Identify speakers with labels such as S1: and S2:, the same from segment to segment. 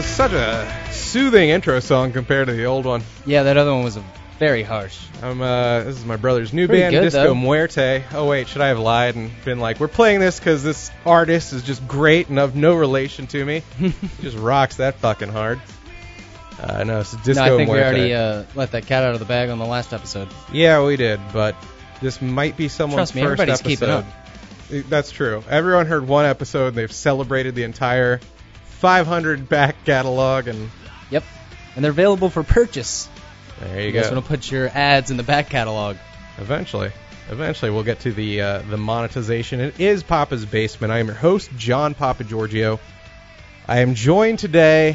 S1: Such a soothing intro song compared to the old one.
S2: Yeah, that other one was very harsh.
S1: This is my brother's new
S2: Pretty
S1: band,
S2: good,
S1: Disco
S2: though.
S1: Muerte. Oh wait, should I have lied and been like, we're playing this because this artist is just great and of no relation to me. He just rocks that fucking hard. No, it's Disco
S2: No, I think
S1: Muerte.
S2: we already let that cat out of the bag on the last episode.
S1: Yeah, we did, but this might be someone's
S2: Trust me,
S1: first
S2: everybody's
S1: episode.
S2: keeping up.
S1: That's true. Everyone heard one episode and they've celebrated the entire 500 back catalog, and
S2: Yep. And they're available for purchase.
S1: there you
S2: You guys
S1: go.
S2: want to put your ads in the back catalog.
S1: Eventually we'll get to the monetization. It is Papa's Basement. I am your host, John Papa Giorgio. I am joined today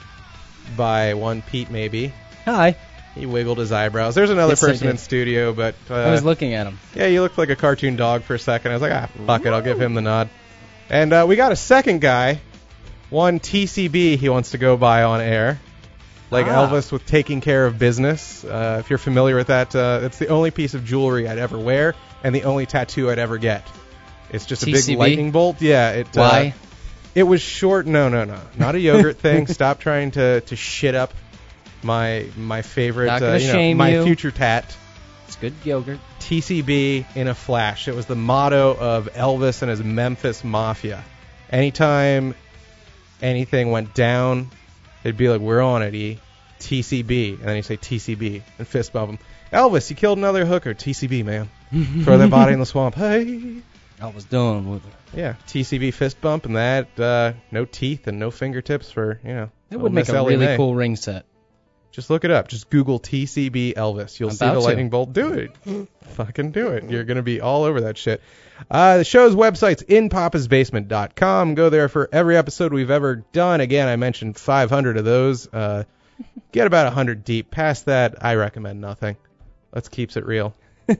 S1: by one Pete Maybe.
S2: Hi.
S1: He wiggled his eyebrows. There's another
S2: Yes, I
S1: person
S2: did.
S1: in studio, but
S2: I was looking at him.
S1: yeah, you looked like a cartoon dog for a second. I was like, fuck it, I'll give him the nod. And we got a second guy, one TCB he wants to go by on air. Like Elvis with Taking Care of Business. If you're familiar with that, it's the only piece of jewelry I'd ever wear and the only tattoo I'd ever get. It's just a big
S2: TCB?
S1: lightning bolt. Yeah.
S2: Why?
S1: It was short. No. Not a yogurt thing. Stop trying to shit up my favorite,
S2: Not gonna shame
S1: my
S2: you.
S1: future tat.
S2: It's good yogurt.
S1: TCB in a flash. It was the motto of Elvis and his Memphis Mafia. Anytime anything went down, they'd be like, "We're on it, E. TCB." And then he'd say TCB and fist bump him. Elvis, you killed another hooker. TCB, man. Throw that body in the swamp. Hey.
S2: I was done with it.
S1: Yeah, TCB fist bump and that. No teeth and no fingertips for,
S2: It would make a really cool ring set.
S1: Just look it up. Just Google TCB Elvis. You'll
S2: I'm
S1: see the
S2: about to.
S1: lightning bolt. Do it. Fucking do it. You're going to be all over that shit. The show's website's inpapasbasement.com. Go there for every episode we've ever done. Again, I mentioned 500 of those. Get about 100 deep. Past that, I recommend nothing. Let's keeps it real.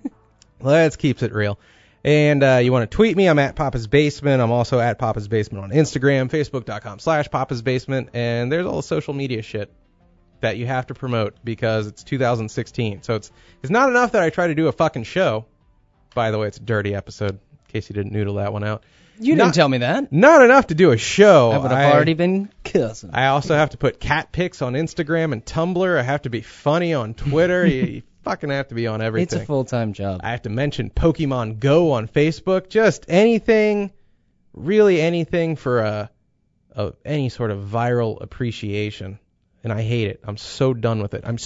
S1: Let's keeps it real. And you want to tweet me, I'm at Papa's Basement. I'm also at Papa's Basement on Instagram, Facebook.com/Papa's Basement. And there's all the social media shit that you have to promote because it's 2016. So it's not enough that I try to do a fucking show. By the way, it's a dirty episode, in case you didn't noodle that one out.
S2: You didn't tell me that.
S1: Not enough to do a show.
S2: I would have already been cussing.
S1: I also have to put cat pics on Instagram and Tumblr. I have to be funny on Twitter. you fucking have to be on everything.
S2: It's a full-time job.
S1: I have to mention Pokemon Go on Facebook. Just anything, really anything for any sort of viral appreciation. And I hate it. I'm so done with it.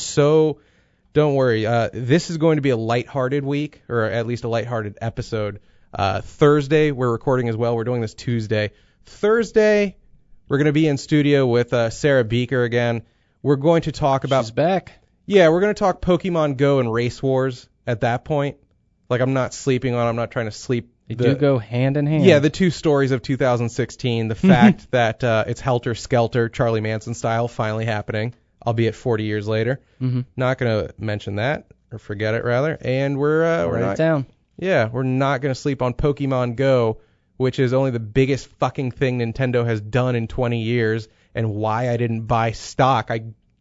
S1: Don't worry. This is going to be a lighthearted week, or at least a lighthearted episode. Thursday, we're recording as well. We're doing this Tuesday. Thursday, we're going to be in studio with Sarah Beaker again. We're going to talk about...
S2: She's back.
S1: Yeah, we're going to talk Pokemon Go and Race Wars at that point. Like, I'm not sleeping on, I'm not trying to sleep.
S2: They do go hand in hand.
S1: Yeah, the two stories of 2016. The fact that it's Helter Skelter, Charlie Manson style, finally happening, albeit 40 years later.
S2: Mm-hmm.
S1: Not going to mention that, or forget it, rather. And we're
S2: Write
S1: not...
S2: it down.
S1: Yeah, we're not going to sleep on Pokemon Go, which is only the biggest fucking thing Nintendo has done in 20 years, and why I didn't buy stock.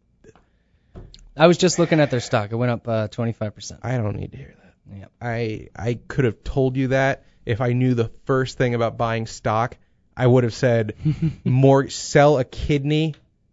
S2: I was just looking at their stock. It went up 25%.
S1: I don't need to hear that.
S2: Yep.
S1: I could have told you that if I knew the first thing about buying stock. I would have said sell a kidney.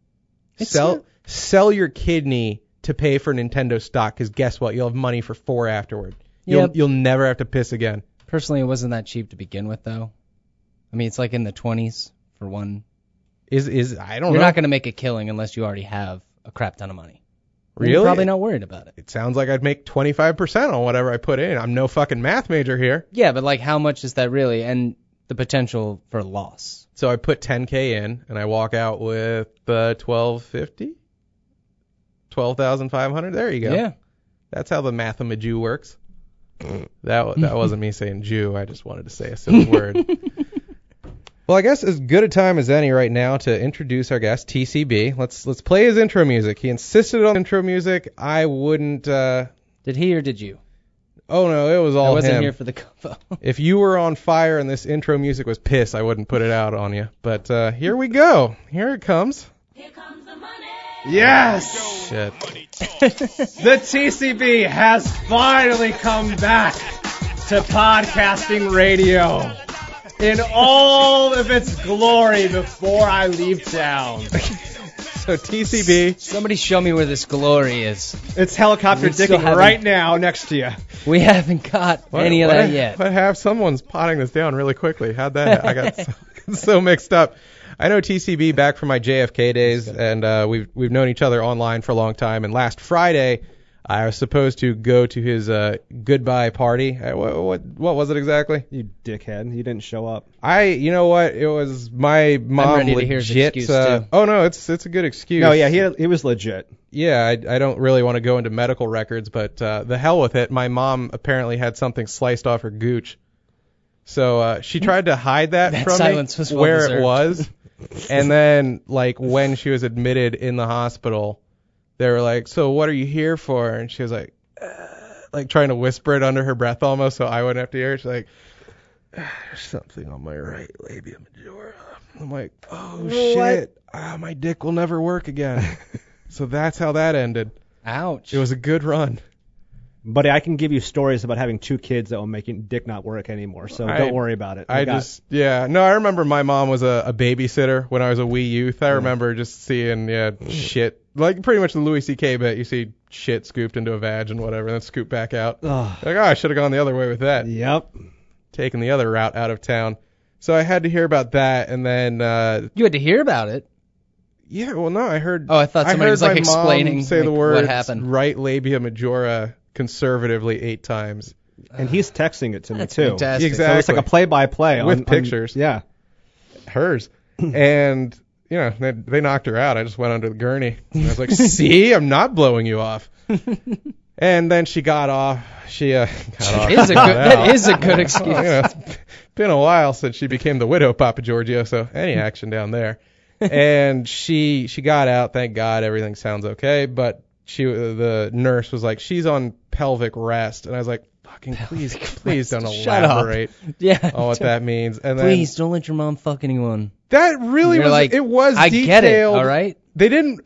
S1: Sell your kidney to pay for Nintendo stock, because guess what? You'll have money for 4 afterward. You'll never have to piss again.
S2: Personally, it wasn't that cheap to begin with, though. I mean, it's like in the 20s for one.
S1: I don't know.
S2: You're not going to make a killing unless you already have a crap ton of money.
S1: Really?
S2: You're probably not worried about it.
S1: It sounds like I'd make 25% on whatever I put in. I'm no fucking math major here.
S2: Yeah, but like how much is that really? And the potential for loss.
S1: So I put 10K in, and I walk out with $1,250? $12,500? There you go.
S2: Yeah.
S1: That's how the mathamajew works. That wasn't me saying Jew. I just wanted to say a silly word. Well, I guess as good a time as any right now to introduce our guest, TCB. Let's play his intro music. He insisted on intro music. I wouldn't...
S2: Did he or did you?
S1: Oh, no, it was all him.
S2: I wasn't here for the combo.
S1: If you were on fire and this intro music was piss, I wouldn't put it out on you. But here we go. Here it comes.
S3: Here comes the money.
S1: Yes! Shit.
S4: The TCB has finally come back to podcasting radio in all of its glory before I leave town.
S1: So TCB.
S2: Somebody show me where this glory is.
S4: It's helicopter
S2: We still
S4: dicking
S2: haven't-
S4: right now next to you.
S2: We haven't got any of that yet.
S1: What have someone's potting this down really quickly? How'd that? I got so mixed up. I know TCB back from my JFK days, and we've known each other online for a long time. And last Friday, I was supposed to go to his goodbye party. What was it exactly?
S4: You dickhead. You didn't show up.
S1: You know what? It was my mom
S2: ready to hear his
S1: legit.
S2: excuse, too.
S1: Oh no, it's a good excuse.
S4: No, yeah, he was legit.
S1: Yeah, I don't really want to go into medical records, but the hell with it. My mom apparently had something sliced off her gooch. So she tried to hide that,
S2: That
S1: from
S2: silence
S1: me
S2: was well
S1: where
S2: deserved.
S1: it was. And then, like, when she was admitted in the hospital, they were like, so what are you here for? And she was like trying to whisper it under her breath almost so I wouldn't have to hear it. She's like, there's something on my right labia majora. I'm like, oh, shit. My dick will never work again. So that's how that ended.
S2: Ouch.
S1: It was a good run.
S4: Buddy, I can give you stories about having 2 kids that will make your dick not work anymore, so don't worry about it.
S1: I remember my mom was a babysitter when I was a wee youth. I remember just seeing, shit. Like pretty much the Louis C.K. bit. You see shit scooped into a vag and whatever, and then scooped back out.
S4: Ugh.
S1: Like, I should have gone the other way with that.
S4: Yep.
S1: Taken the other route out of town. So I had to hear about that, and then,
S2: You had to hear about it.
S1: yeah, well, no, I heard.
S2: Oh, I thought somebody was,
S1: heard
S2: like,
S1: my mom
S2: explaining,
S1: say the
S2: like,
S1: words
S2: what happened.
S1: right labia majora conservatively 8 times.
S4: And he's texting it to me,
S2: That's
S4: too.
S2: fantastic.
S1: Exactly.
S4: So it's like a play-by-play.
S1: With pictures.
S4: Yeah.
S1: Hers. And, they knocked her out. I just went under the gurney. And I was like, see, I'm not blowing you off. And then she got off. She got off.
S2: That is a good excuse.
S1: It's been a while since she became the widow, Papa Giorgio, so any action down there. And she got out. Thank God, everything sounds okay. But the nurse was like, she's on pelvic rest. And I was like, fucking please don't
S2: Shut up.
S1: elaborate
S2: Yeah.
S1: on what that means. And then
S2: Please don't let your mom fuck anyone.
S1: that really
S2: You're
S1: was,
S2: like,
S1: it was
S2: I
S1: detailed.
S2: get it, all right?
S1: They didn't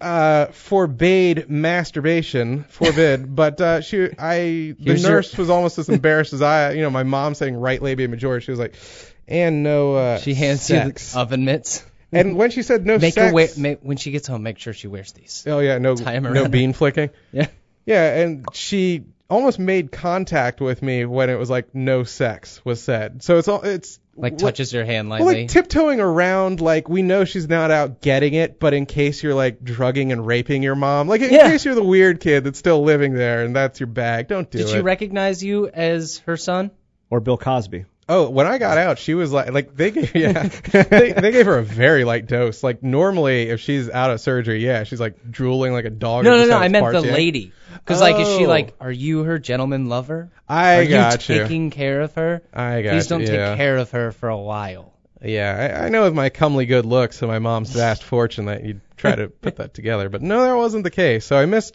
S1: forbade masturbation, but the nurse was almost as embarrassed as I. My mom saying right labia majora, she was like, and no
S2: She hands
S1: sex.
S2: you the oven mitts.
S1: And when she said no
S2: Make
S1: sex,
S2: her when she gets home, make sure she wears these.
S1: oh yeah, no
S2: Tie 'em
S1: no
S2: around
S1: bean flicking.
S2: Yeah.
S1: Yeah, and she almost made contact with me when it was like no sex was said. So it's
S2: Like touches your hand
S1: well,
S2: lightly.
S1: like tiptoeing around, like we know she's not out getting it, but in case you're like drugging and raping your mom, like in case you're the weird kid that's still living there and that's your bag, don't do it.
S2: Did she recognize you as her son?
S4: Or Bill Cosby.
S1: Oh, when I got out, she was like they gave they gave her a very light dose. Like normally, if she's out of surgery, she's like drooling like a dog.
S2: No. I meant the lady. Because like, is she
S1: Oh.
S2: like, are you her gentleman lover?
S1: I
S2: Are
S1: got
S2: you
S1: you.
S2: taking care of her?
S1: I got
S2: Please don't
S1: you,
S2: take
S1: yeah.
S2: care of her for a while.
S1: Yeah, I know with my comely good looks and my mom's vast fortune that you'd try to put that together, but no, that wasn't the case. So I missed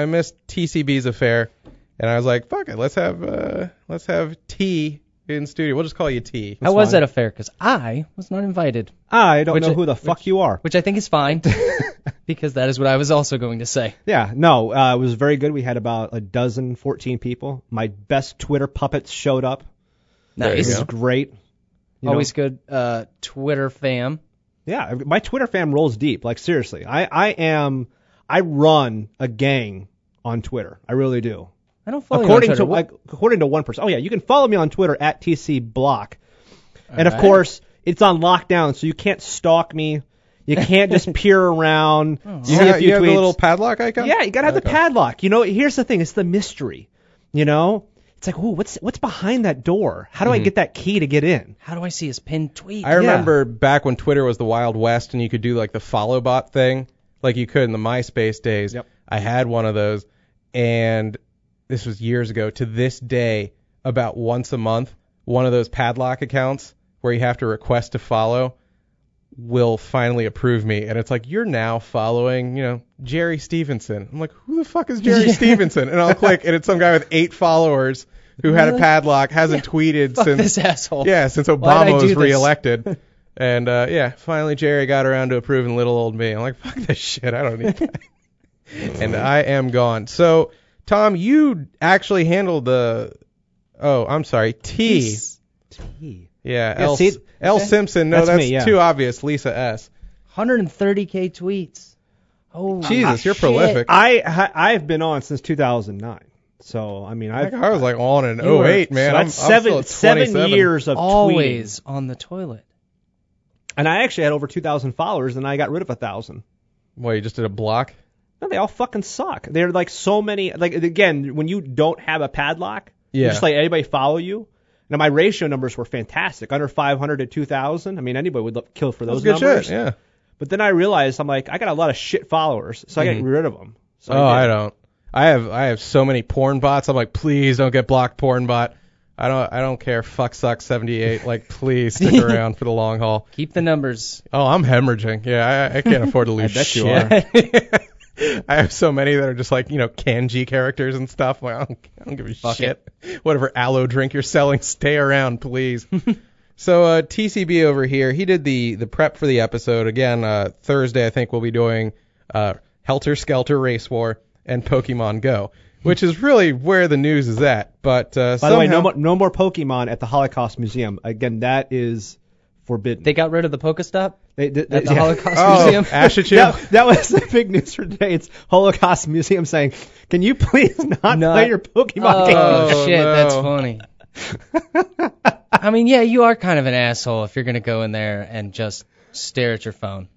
S1: TCB's affair, and I was like, fuck it, let's have T in studio. We'll just call you T.
S2: How was that affair? Because I was not invited,
S4: I don't know who the fuck you are.
S2: which I think is fine, because that is what I was also going to say.
S4: Yeah, no, it was very good. We had about 14 people. My best Twitter puppets showed up.
S1: There you
S2: Nice.
S4: It was
S1: go.
S4: great. You
S2: Always
S4: know,
S2: good. Twitter fam.
S4: Yeah, my Twitter fam rolls deep. Like seriously, I run a gang on Twitter. I really do.
S2: I don't follow
S4: According
S2: you
S4: to
S2: on Twitter.
S4: according to one person. Oh yeah, you can follow me on Twitter at TCBlock. And of
S2: right.
S4: course, it's on lockdown, so you can't stalk me. You can't just peer around. See
S1: You
S4: a
S1: have,
S4: few
S1: you have the
S4: tweets.
S1: little padlock icon?
S4: Yeah, you gotta have the
S1: Okay.
S4: padlock. Here's the thing. It's the mystery. It's like, ooh, what's behind that door? How do I get that key to get in?
S2: How do I see his pinned tweet?
S1: I remember back when Twitter was the Wild West and you could do like the follow bot thing, like you could in the MySpace days.
S4: Yep.
S1: I had one of those, and this was years ago. To this day, about once a month, one of those padlock accounts where you have to request to follow will finally approve me, and it's like, you're now following, Jerry Stevenson. I'm like, who the fuck is Jerry Stevenson? And I'll click, and it's some guy with 8 followers who had a
S2: Really?
S1: padlock, hasn't tweeted
S2: Fuck
S1: since
S2: this asshole.
S1: since
S2: Why'd
S1: Obama
S2: I do
S1: was
S2: this?
S1: reelected. And finally Jerry got around to approving little old me. I'm like, fuck this shit, I don't need that. And I am gone. So, Tom, you actually handled T.
S4: T.
S1: Yeah,
S4: Yeah,
S1: L.
S4: see,
S1: L.
S4: okay.
S1: Simpson. No,
S4: That's
S1: that's
S4: me, yeah.
S1: too obvious. Lisa S.
S2: 130K tweets. Oh,
S1: Jesus, you're
S2: shit.
S1: prolific.
S4: I've been on since 2009. So I mean,
S1: I was like on in
S2: You were-
S1: 08, man.
S4: so
S1: I'm
S4: that's
S1: still at
S4: 7
S1: 27.
S4: years of
S2: Always
S4: tweeting.
S2: on the toilet.
S4: And I actually had over 2,000 followers, and I got rid of 1,000.
S1: Well, you just did a block?
S4: No, they all fucking suck. They're like so many. Like again, when you don't have a padlock, you
S1: Yeah.
S4: just let anybody follow you. Now my ratio numbers were fantastic, under 500 to 2,000. I mean, anybody would kill for those
S1: That's good
S4: numbers.
S1: shit, yeah.
S4: But then I realized I'm like, I got a lot of shit followers, so I got rid of them. So
S1: Oh, I
S4: did.
S1: don't. I have so many porn bots. I'm like, please don't get blocked, porn bot. I don't care. Fuck sucks 78. Like, please stick around for the long haul.
S2: Keep the numbers.
S1: Oh, I'm hemorrhaging. Yeah, I can't afford to lose
S4: bet you
S1: shit. I have so many that are just like, kanji characters and stuff. Like, I don't give a
S2: Fuck
S1: shit. Whatever aloe drink you're selling, stay around, please. So TCB over here, he did the prep for the episode. Again, Thursday I think we'll be doing Helter Skelter Race War and Pokemon Go, which is really where the news is at. But
S4: By the way, no more Pokemon at the Holocaust Museum. Again, that is forbidden.
S2: They got rid of the Pokestop
S4: They-
S2: at the
S4: yeah.
S2: Holocaust Museum.
S1: Ashichu.
S4: That was the big news for today. It's Holocaust Museum saying, "Can you please not play your Pokemon game?"
S2: Oh, shit,
S1: no.
S2: that's funny. I mean, yeah, you are kind of an asshole if you're going to go in there and just stare at your phone.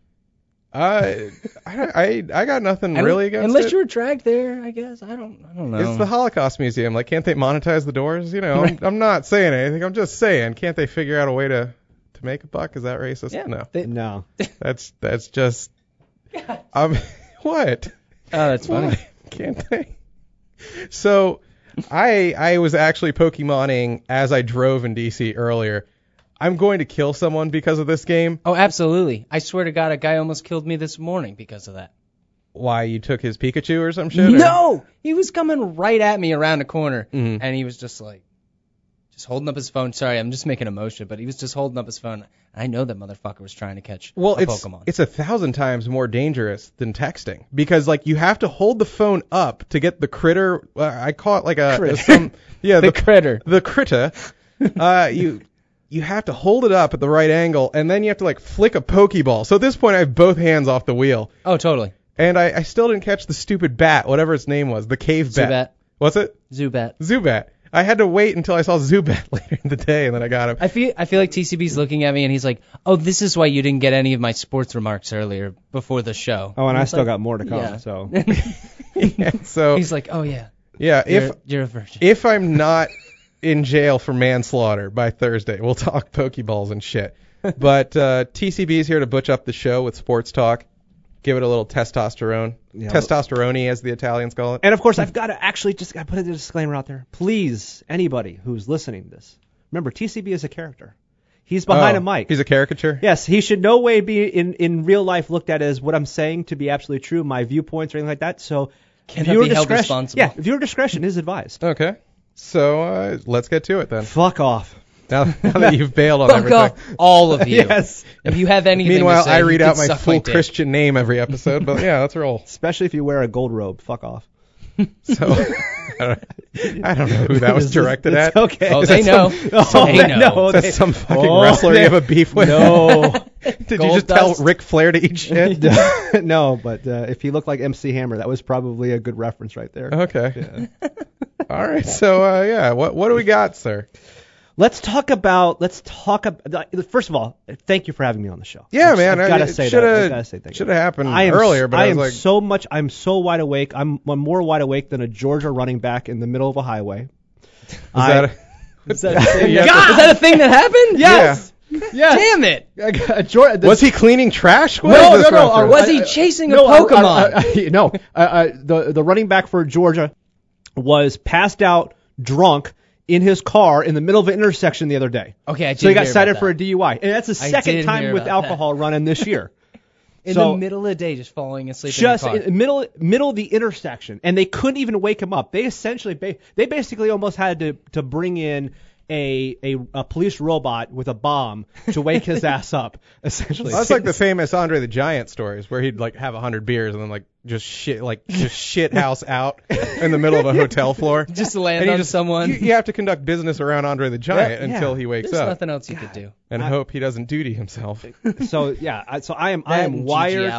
S1: I got nothing really against
S2: Unless
S1: it.
S2: you were dragged there, I guess. I don't know.
S1: It's the Holocaust Museum. Like, can't they monetize the doors? I'm not saying anything. I'm just saying, can't they figure out a way to make a buck? Is that racist?
S2: Yeah.
S1: No.
S4: No.
S1: That's just. What?
S2: Oh, that's funny.
S1: Why can't they? So, I was actually Pokemoning as I drove in DC earlier. I'm going to kill someone because of this game.
S2: Oh, absolutely. I swear to God, a guy almost killed me this morning because of that.
S1: Why, you took his Pikachu or some shit? Or?
S2: No! He was coming right at me around the corner,
S1: Mhm.
S2: and he was just like, just holding up his phone. Sorry, I'm just making a motion, but he was just holding up his phone. I know that motherfucker was trying to catch
S1: Well,
S2: a
S1: it's
S2: Pokemon.
S1: it's 1,000 times more dangerous than texting because like you have to hold the phone up to get the critter. I call it like
S2: The critter.
S1: the critter. You have to hold it up at the right angle and then you have to like flick a Pokeball. So at this point I have both hands off the wheel
S2: Oh, totally.
S1: and I still didn't catch the stupid bat, whatever its name was, the cave bat.
S2: Zubat.
S1: What's it?
S2: Zubat.
S1: Zubat. I had to wait until I saw Zubat later in the day and then I got him.
S2: I feel like TCB's looking at me and he's like, "Oh, this is why you didn't get any of my sports remarks earlier before the show."
S4: Oh, and I
S2: it's
S4: still
S2: like,
S4: got more to come.
S2: yeah.
S4: So
S1: Yeah, so
S2: He's like, "Oh yeah,
S1: yeah,
S2: you're a virgin."
S1: if I'm not in jail for manslaughter by Thursday, we'll talk Pokeballs and shit. But TCB is here to butch up the show with sports talk, give it a little testosterone, testosterone as the Italians call it.
S4: And of course, I've got to actually just got to put a disclaimer out there. Please, anybody who's listening to this, remember TCB is a character. He's behind a mic.
S1: He's a caricature.
S4: Yes, he should no way be in real life looked at as what I'm saying to be absolutely true, my viewpoints or anything like that. So
S2: Cannot
S4: viewer
S2: be held
S4: discretion,
S2: responsible.
S4: yeah, viewer discretion is advised.
S1: Okay. So let's get to it then.
S4: Fuck off.
S1: Now that you've bailed on
S2: Fuck
S1: everything.
S2: off, all of you.
S4: Yes.
S2: If you have anything
S1: Meanwhile,
S2: to say,
S1: I
S2: you
S1: read
S2: can
S1: out my
S2: suck
S1: full
S2: dick.
S1: Christian name every episode. But yeah, let's roll.
S4: Especially if you wear a gold robe. Fuck off.
S1: So I don't know who that was directed
S4: It's
S1: at.
S4: okay.
S2: Oh,
S1: Is
S2: they
S1: that
S2: know.
S1: some-
S2: They know.
S1: Is that
S4: they-
S1: some fucking
S4: Oh,
S1: wrestler
S4: they-
S1: you have a beef with?
S4: No.
S1: Did you
S2: Gold
S1: just tell
S2: dust?
S1: Ric Flair to eat shit?
S4: No, but if he looked like MC Hammer, that was probably a good reference right there.
S1: Okay. All right. So yeah, what do we got, sir?
S4: Let's talk about. First of all, thank you for having me on the show.
S1: Yeah, man.
S4: I've got to
S1: it
S4: say
S1: shoulda-
S4: that. I gotta say thank you.
S1: Should have happened
S4: I am
S1: earlier, but I was
S4: am
S1: like,
S4: I'm so wide awake. I'm more wide awake than a Georgia running back in the middle of a highway.
S1: is that a,
S2: Is that a thing?
S1: Yeah.
S2: Is that a thing that happened?
S4: Yes. Yes.
S2: Damn it.
S4: Georgia,
S1: was he cleaning trash? What
S4: No,
S1: is this
S4: no, no,
S1: reference?
S2: Was he chasing a Pokemon?
S4: No. The running back for Georgia was passed out drunk in his car in the middle of an intersection the other day.
S2: Okay, I did
S4: So he got
S2: hear
S4: cited
S2: about
S4: for a
S2: that.
S4: DUI, and that's the
S2: I
S4: second
S2: did
S4: time
S2: hear
S4: with
S2: about
S4: alcohol running this year.
S2: In
S4: So-
S2: the middle of the day, just falling asleep
S4: Just
S2: in the car.
S4: in the middle of the intersection, and they couldn't even wake him up. They essentially, they basically almost had to bring in a police robot with a bomb to wake his ass up. Essentially,
S1: That's like the famous Andre the Giant stories where he'd like have 100 beers and then like just shit house out in the middle of a hotel floor.
S2: Just to land
S1: And
S2: on someone.
S1: You have to conduct business around Andre the Giant
S4: Yeah.
S1: until he wakes
S2: There's
S1: up
S2: nothing else you could do.
S1: and hope he doesn't duty himself.
S4: So yeah, so I am
S2: That and G.G.
S4: wired.
S2: Allen.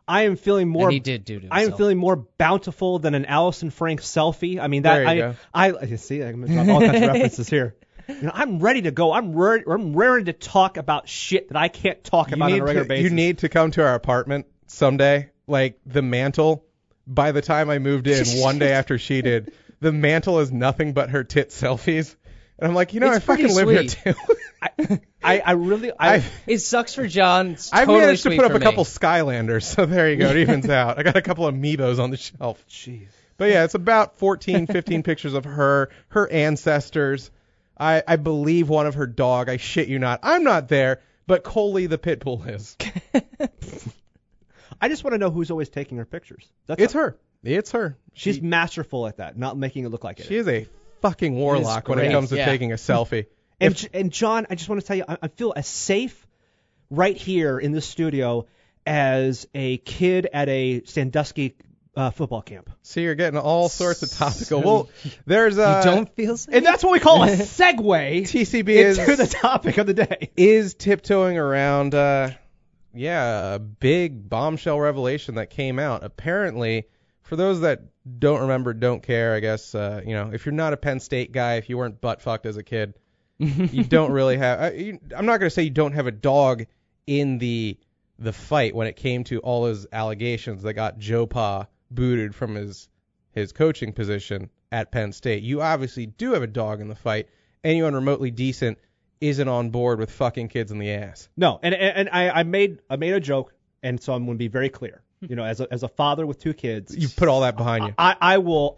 S4: I am feeling more.
S2: And he did do to
S4: I am
S2: himself.
S4: feeling more bountiful than an Allison Frank selfie. I mean,
S1: There
S4: that
S1: you go.
S4: I see. I'm gonna drop all kinds of references here. I'm ready to go. I'm raring to talk about shit that I can't talk about on a regular basis.
S1: You need to come to our apartment someday. Like the mantle, by the time I moved in, one day after she did, the mantle is nothing but her tit selfies. And I'm like,
S2: It's
S1: I fucking
S2: pretty
S1: live
S2: sweet.
S1: here too.
S4: I really.
S2: It sucks for John. It's
S1: I've
S2: totally
S1: managed to
S2: sweet
S1: put up
S2: for
S1: a couple
S2: me.
S1: Skylanders, so there you go. It evens out. I got a couple of Amiibos on the shelf.
S4: Jeez.
S1: But yeah, it's about 14, 15 pictures of her ancestors. I believe one of her dog. I shit you not. I'm not there, but Coley the pit bull is.
S4: I just want to know who's always taking her pictures.
S1: It's her. It's her.
S4: She's masterful at that, not making it look like it.
S1: She is a fucking warlock when it
S2: great,
S1: comes to
S2: yeah.
S1: taking a selfie.
S4: And John, I just want to tell you, I feel as safe right here in this studio as a kid at a Sandusky football camp.
S1: See, you're getting all sorts of topical. Well, there's
S2: You don't feel safe?
S4: And that's what we call a segue
S1: TCB
S4: into the
S1: is
S4: topic of the day.
S1: tiptoeing around a big bombshell revelation that came out. Apparently, for those that don't remember, don't care, I guess, if you're not a Penn State guy, if you weren't butt fucked as a kid, you don't really have I'm not going to say you don't have a dog in the fight when it came to all those allegations that got Joe Pa booted from his coaching position at Penn State. You obviously do have a dog in the fight. Anyone remotely decent isn't on board with fucking kids in the ass.
S4: No, and I made a joke, and so I'm going to be very clear. As a father with two kids,
S1: You put all that behind you.
S4: I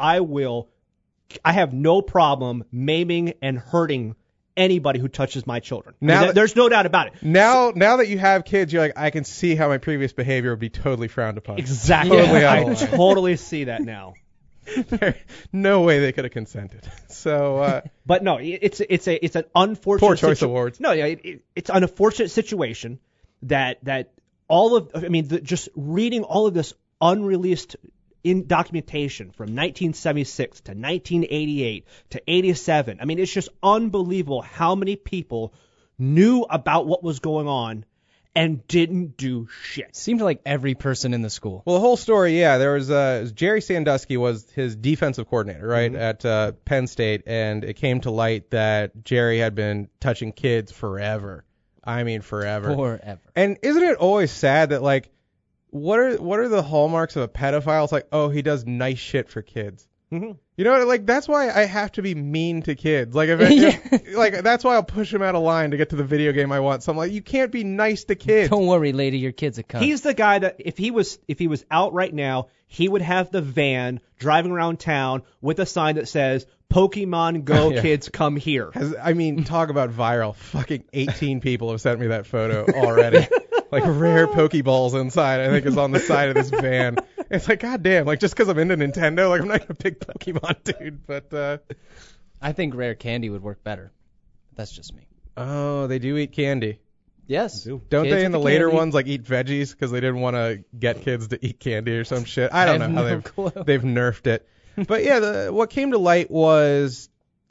S4: have no problem maiming and hurting anybody who touches my children.
S1: Now-
S4: There's no doubt about it.
S1: Now that you have kids, you're like, I can see how my previous behavior would be totally frowned upon.
S4: Exactly.
S1: Totally out
S4: I
S1: of line.
S4: totally see that now.
S1: No way they could have consented. So,
S4: But no, it's an unfortunate
S1: Poor choice of words.
S4: No, yeah, it's an unfortunate situation that just reading all of this unreleased in documentation from 1976 to 1988 to 87. I mean, it's just unbelievable how many people knew about what was going on and didn't do shit.
S2: Seemed like every person in the school.
S1: well, the whole story, there was Jerry Sandusky was his defensive coordinator, right, at Penn State, and it came to light that Jerry had been touching kids forever. I mean, forever.
S2: Forever.
S1: And isn't it always sad that, like, what are the hallmarks of a pedophile? It's like, oh, he does nice shit for kids.
S4: Mm-hmm.
S1: You know, like, that's why I have to be mean to kids. Like, if like, that's why I'll push him out of line to get to the video game I want. So I'm like, you can't be nice to kids.
S2: Don't worry, lady, your kid's a cunt.
S4: He's the guy that if he was out right now, he would have the van driving around town with a sign that says Pokemon Go
S1: Yeah.
S4: kids come here.
S1: Talk about viral. Fucking 18 people have sent me that photo already. Like, rare Pokeballs inside, I think, is on the side of this van. It's like, goddamn, like, just because I'm into Nintendo, like, I'm not going to pick Pokemon, dude. But,
S2: I think rare candy would work better. That's just me.
S1: oh, they do eat candy.
S2: Yes.
S1: Don't
S2: Kids
S1: they
S2: eat
S1: in the
S2: the
S1: later
S2: candy.
S1: ones, like, eat veggies because they didn't want to get kids to eat candy or some shit? I don't
S2: I have
S1: know how
S2: no clue.
S1: they've nerfed it. But, yeah, what came to light was,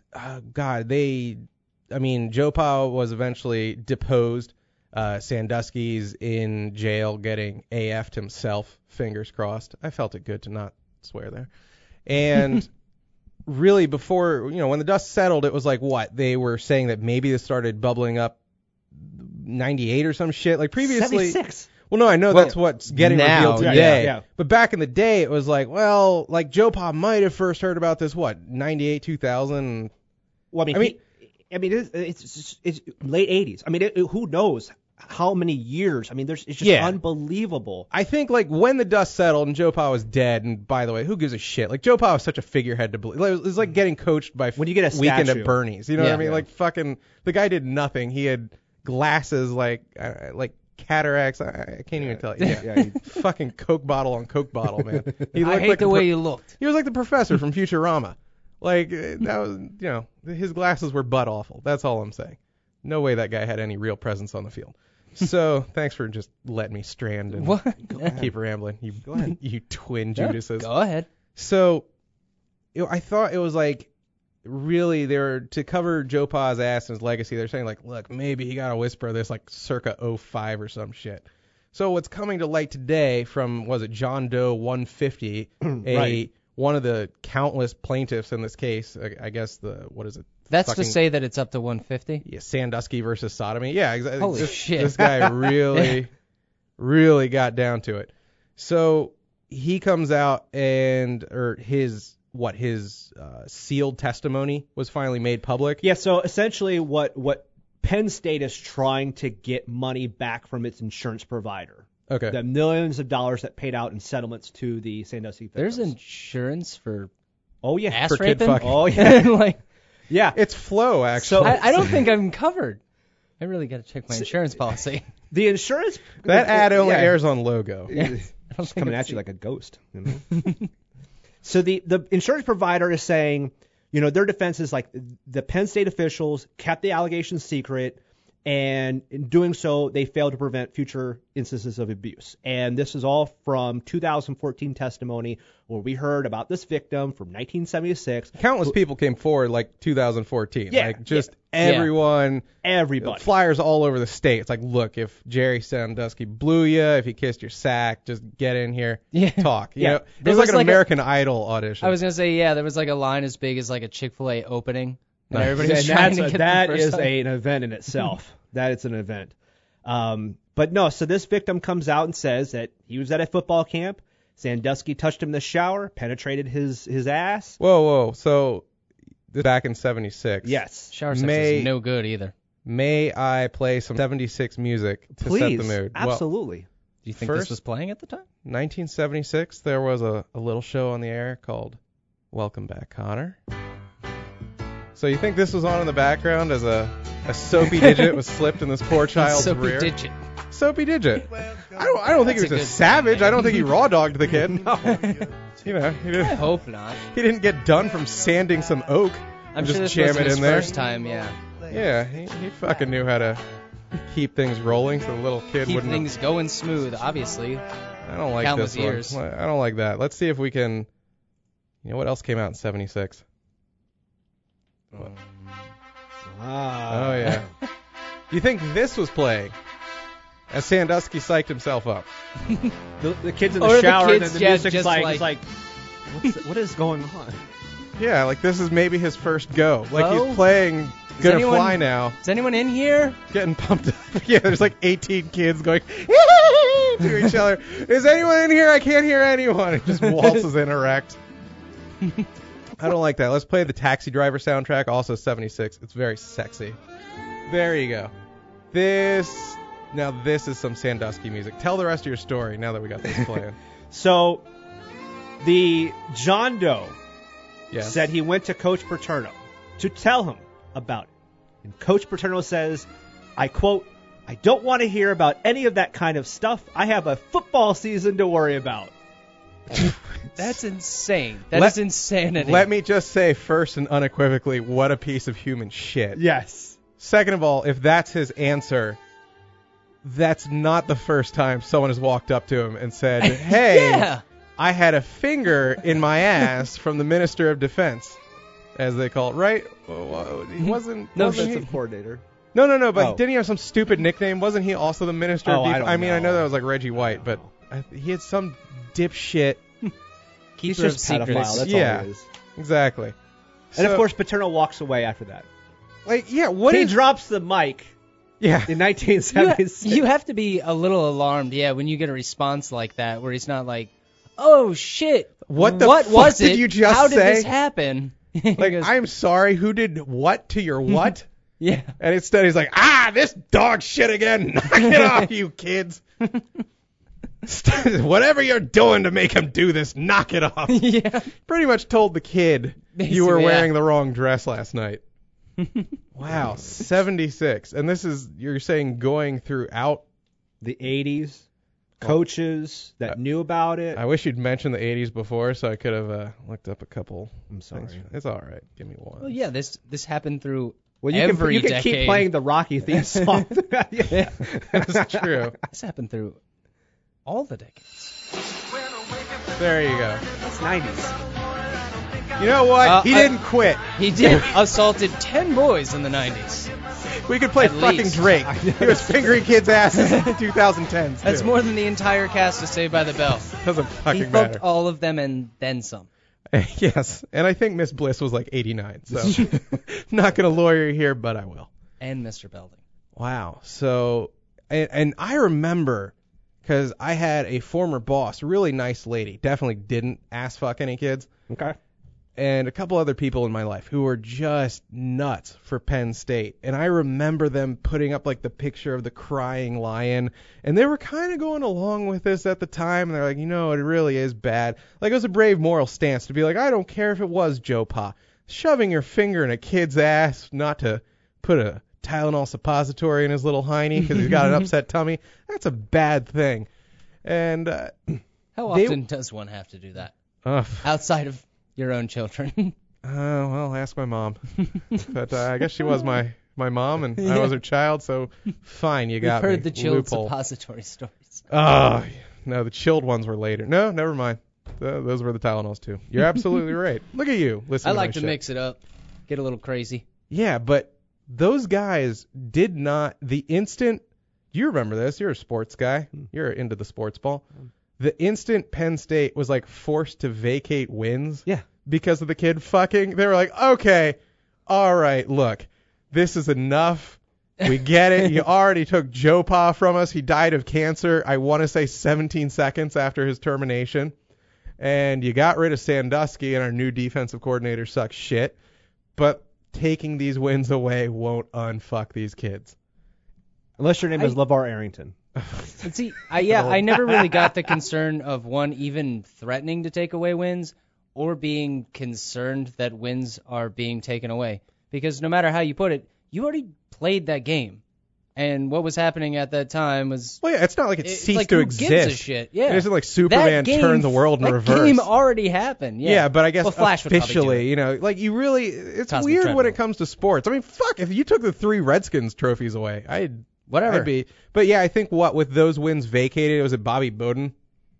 S1: Joe Pa was eventually deposed. Sandusky's in jail getting AF'd himself, fingers crossed. I felt it good to not swear there. And really before, when the dust settled, it was like, what? They were saying that maybe this started bubbling up 98 or some shit. Like previously.
S4: 76.
S1: Well, no, I know
S2: Well,
S1: that's what's getting
S2: now,
S1: revealed
S2: yeah,
S1: today.
S4: yeah.
S1: But back in the day, it was like, well, like Joe Pa might have first heard about this, 98, 2000?
S4: Well, it's late 80s. I mean, who knows how many years? I mean, it's just unbelievable.
S1: I think, like, when the dust settled and Joe Pa was dead, and by the way, who gives a shit? Like, Joe Pa was such a figurehead to believe. It was like getting coached by
S4: When you get a
S1: Weekend
S4: statue.
S1: at Bernie's. You know what I
S2: Yeah.
S1: mean?
S2: Yeah.
S1: Like, fucking, the guy did nothing. He had glasses, like cataracts. I can't even tell you. Yeah. Fucking Coke bottle on Coke bottle, man. He
S2: I
S1: looked
S2: hate
S1: like
S2: the way you looked.
S1: He was like the professor from Futurama. Like, that was, his glasses were butt awful. That's all I'm saying. No way that guy had any real presence on the field. So, thanks for just letting me strand and
S2: What?
S1: keep rambling. You twin Judases.
S2: Go ahead.
S1: So, I thought it was like, really, they were, to cover Joe Pa's ass and his legacy, they're saying, like, look, maybe he got a whisper of this, like, circa 05 or some shit. So what's coming to light today from, was it John Doe 150,
S4: Right.
S1: one of the countless plaintiffs in this case, I guess what is it?
S2: That's to say that it's up to 150?
S1: Yeah, Sandusky versus sodomy. Yeah, exactly.
S2: Holy shit.
S1: This guy really, really got down to it. So he comes out his sealed testimony was finally made public.
S4: Yeah, so essentially what Penn State is trying to get money back from its insurance provider.
S1: Okay.
S4: The millions of dollars that paid out in settlements to the Sandusky victims.
S2: There's insurance for
S4: Oh, yeah.
S2: ass
S1: For kid
S2: raping?
S1: fucking.
S4: Oh, yeah.
S2: Like,
S4: Yeah.
S1: It's Flo, actually.
S2: I don't think I'm covered. I really got to check my insurance policy.
S4: The insurance...
S1: that ad only
S4: yeah.
S1: airs on Logo.
S2: I don't think
S4: Coming
S2: I've
S4: at you
S2: seen-
S4: like a ghost. You know? So the insurance provider is saying, their defense is like the Penn State officials kept the allegations secret, and in doing so, they failed to prevent future instances of abuse. And this is all from 2014 testimony where we heard about this victim from 1976.
S1: Countless people came forward like 2014.
S4: Yeah,
S1: Like just
S2: yeah.
S1: everyone.
S4: Everybody.
S1: Flyers all over the state. It's like, look, if Jerry Sandusky blew you, if he kissed your sack, just get in here,
S2: Yeah.
S1: talk. You
S4: Yeah.
S1: know, it
S2: There
S1: was like
S2: was
S1: an
S2: like
S1: American Idol audition.
S2: I was going to say, yeah, there was like a line as big as like a Chick-fil-A opening. And everybody was
S4: And
S2: trying to get
S4: that
S2: the first
S4: is
S2: time.
S4: an event in itself. That is an event. But no, so this victim comes out and says that he was at a football camp. Sandusky touched him in the shower, penetrated his ass.
S1: Whoa. So this back in 76.
S4: Yes.
S2: Shower sex
S1: May-
S2: is no good either.
S1: May I play some 76 music to
S4: Please.
S1: set the mood? Well,
S4: Absolutely.
S2: Do you think
S1: First-
S2: this was playing at the time?
S1: 1976, there was a little show on the air called Welcome Back, Connor. So you think this was on in the background as a soapy digit was slipped in this poor child's
S2: Soapy
S1: rear?
S2: digit.
S1: Soapy digit. I don't think he
S2: That's
S1: was
S2: a
S1: a
S2: good
S1: savage.
S2: name.
S1: I don't think he raw dogged the kid. You know,
S2: I hope not.
S1: he didn't get done from sanding some oak.
S2: I'm
S1: and
S2: sure
S1: just
S2: this
S1: jam
S2: wasn't
S1: it
S2: his
S1: in there.
S2: first time, yeah.
S1: Yeah, he fucking knew how to keep things rolling so the little kid
S2: Keep
S1: wouldn't.
S2: things going smooth, obviously.
S1: I don't like
S2: countless
S1: this
S2: years.
S1: one. I don't like that. Let's see if we can. You know what else came out in '76?
S4: Ah.
S1: Oh yeah. You think this was playing? As Sandusky psyched himself up.
S4: The kids in
S2: Or
S4: the
S2: the
S4: shower
S2: kids,
S4: and then the
S2: yeah,
S4: music's
S2: just
S4: like what is going on?
S1: Yeah, like this is maybe his first go. Like
S2: Well,
S1: he's playing Gonna
S2: anyone-
S1: Fly now,
S2: Is anyone in here?
S1: getting pumped up. Yeah, there's like 18 kids going to each other. Is anyone in here? I can't hear anyone. He just waltzes in erect. I don't like that. Let's play the Taxi Driver soundtrack, also 76. It's very sexy. There you go. This is some Sandusky music. Tell the rest of your story now that we got this playing.
S4: So the John Doe
S1: Yes.
S4: said he went to Coach Paterno to tell him about it. And Coach Paterno says, I quote, I don't want to hear about any of that kind of stuff. I have a football season to worry about.
S2: That's insane. That is insanity.
S1: Let me just say first and unequivocally, what a piece of human shit.
S4: Yes.
S1: Second of all, if that's his answer, that's not the first time someone has walked up to him and said, hey,
S2: Yeah.
S1: I had a finger in my ass from the Minister of Defense, as they call it, right? He wasn't.
S2: No,
S1: wasn't he?
S4: Offensive coordinator.
S1: No, but
S4: Oh.
S1: didn't he have some stupid nickname? Wasn't he also the Minister
S4: Oh,
S1: of
S4: I
S1: Defense?
S4: don't
S1: I mean, I
S4: know.
S1: know that was like Reggie White, but he had some dipshit.
S4: He's
S2: Keeper of
S4: just pedophile.
S2: secrets.
S4: That's
S1: Yeah.
S4: all he is.
S1: Exactly.
S4: And
S1: So,
S4: of course, Paterno walks away after that.
S1: like, yeah, what
S4: he
S1: is?
S4: drops the mic
S1: Yeah.
S4: in 1976.
S2: You have to be a little alarmed, yeah, when you get a response like that, where he's not like, "Oh shit,
S1: What the
S2: what
S1: fuck
S2: was
S1: did
S2: it?
S1: you just
S2: How did
S1: say?"
S2: this happen?" He
S1: Like,
S2: goes,
S1: I'm sorry, who did what to your what?
S2: yeah,
S1: And instead he's like, this dog shit again. Knock it off, you kids. Whatever you're doing to make him do this, knock it off.
S2: yeah.
S1: Pretty much told the kid you were
S2: Basically,
S1: wearing
S2: yeah.
S1: the wrong dress last night. Wow, 76. And this is, you're saying, going throughout.
S4: the 80s, coaches that knew about it.
S1: I wish you'd mentioned the 80s before so I could have looked up a couple
S4: I'm sorry.
S1: things. It's all right. Give me one.
S2: Well, yeah, this happened through
S4: Well, you
S2: every
S4: can
S2: decade.
S4: keep playing the Rocky theme song. Yeah.
S1: That's true.
S2: This happened through all the decades.
S1: There you go.
S4: That's 90s.
S1: You know what? He
S2: I-
S1: didn't quit.
S2: He did assaulted 10 boys in the 90s.
S1: We could play
S2: At
S1: fucking
S2: least.
S1: Drake. He was fingering kids' asses in the 2010s.
S2: That's
S1: too.
S2: more than the entire cast of Saved by the Bell.
S1: Doesn't
S2: He
S1: fucking
S2: fucked
S1: matter.
S2: all of them and then some.
S1: Yes, and I think Miss Bliss was like 89, so not gonna lawyer you here, but I will.
S2: And Mr. Belding.
S1: Wow. So, and I remember, because I had a former boss, really nice lady, definitely didn't ass fuck any kids,
S4: Okay.
S1: and a couple other people in my life who were just nuts for Penn State. And I remember them putting up like the picture of the crying lion, and they were kind of going along with this at the time, and they're like, you know, it really is bad. Like, it was a brave moral stance to be like, I don't care if it was Joe Pa. Shoving your finger in a kid's ass, not to put a Tylenol suppository in his little hiney because he's got an upset tummy, that's a bad thing. And
S2: How
S1: They-
S2: often does one have to do that? Outside of your own children.
S1: well, ask my mom. But I guess she was my mom, and I was her child, so fine, you
S2: We've
S1: got me.
S2: heard the chilled
S1: Loophole.
S2: suppository stories.
S1: Oh, no, the chilled ones were later. No, never mind. Those were the Tylenols, too. You're absolutely right. Look at you. Listen
S2: I
S1: to my
S2: like to
S1: shit.
S2: mix it up, get a little crazy.
S1: Yeah, but those guys did not, the instant, you remember this, you're a sports guy, you're into the sports ball. The instant Penn State was like forced to vacate wins
S4: Yeah.
S1: because of the kid fucking, they were like, okay, all right, look, this is enough. We get it. You already took Joe Pa from us. He died of cancer, I want to say 17 seconds after his termination. And you got rid of Sandusky, and our new defensive coordinator sucks shit. But taking these wins away won't unfuck these kids.
S4: Unless your name is LeVar Arrington.
S2: And see, I never really got the concern of one even threatening to take away wins or being concerned that wins are being taken away. Because no matter how you put it, you already played that game. And what was happening at that time was...
S1: Well, yeah, it's not like it ceased
S2: like,
S1: to
S2: who
S1: exist.
S2: gives a shit? Yeah.
S1: It isn't like Superman turned the world in
S2: that
S1: reverse.
S2: game already happened. Yeah,
S1: But I guess
S2: well, Flash would probably do
S1: officially,
S2: it.
S1: you know, like you really, it's
S2: Cosmic
S1: weird when
S2: treadmill.
S1: it comes to sports. I mean, fuck, if you took the 3 Redskins trophies away, I'd
S2: Whatever.
S1: But yeah, I think with those wins vacated, was it Bobby Bowden?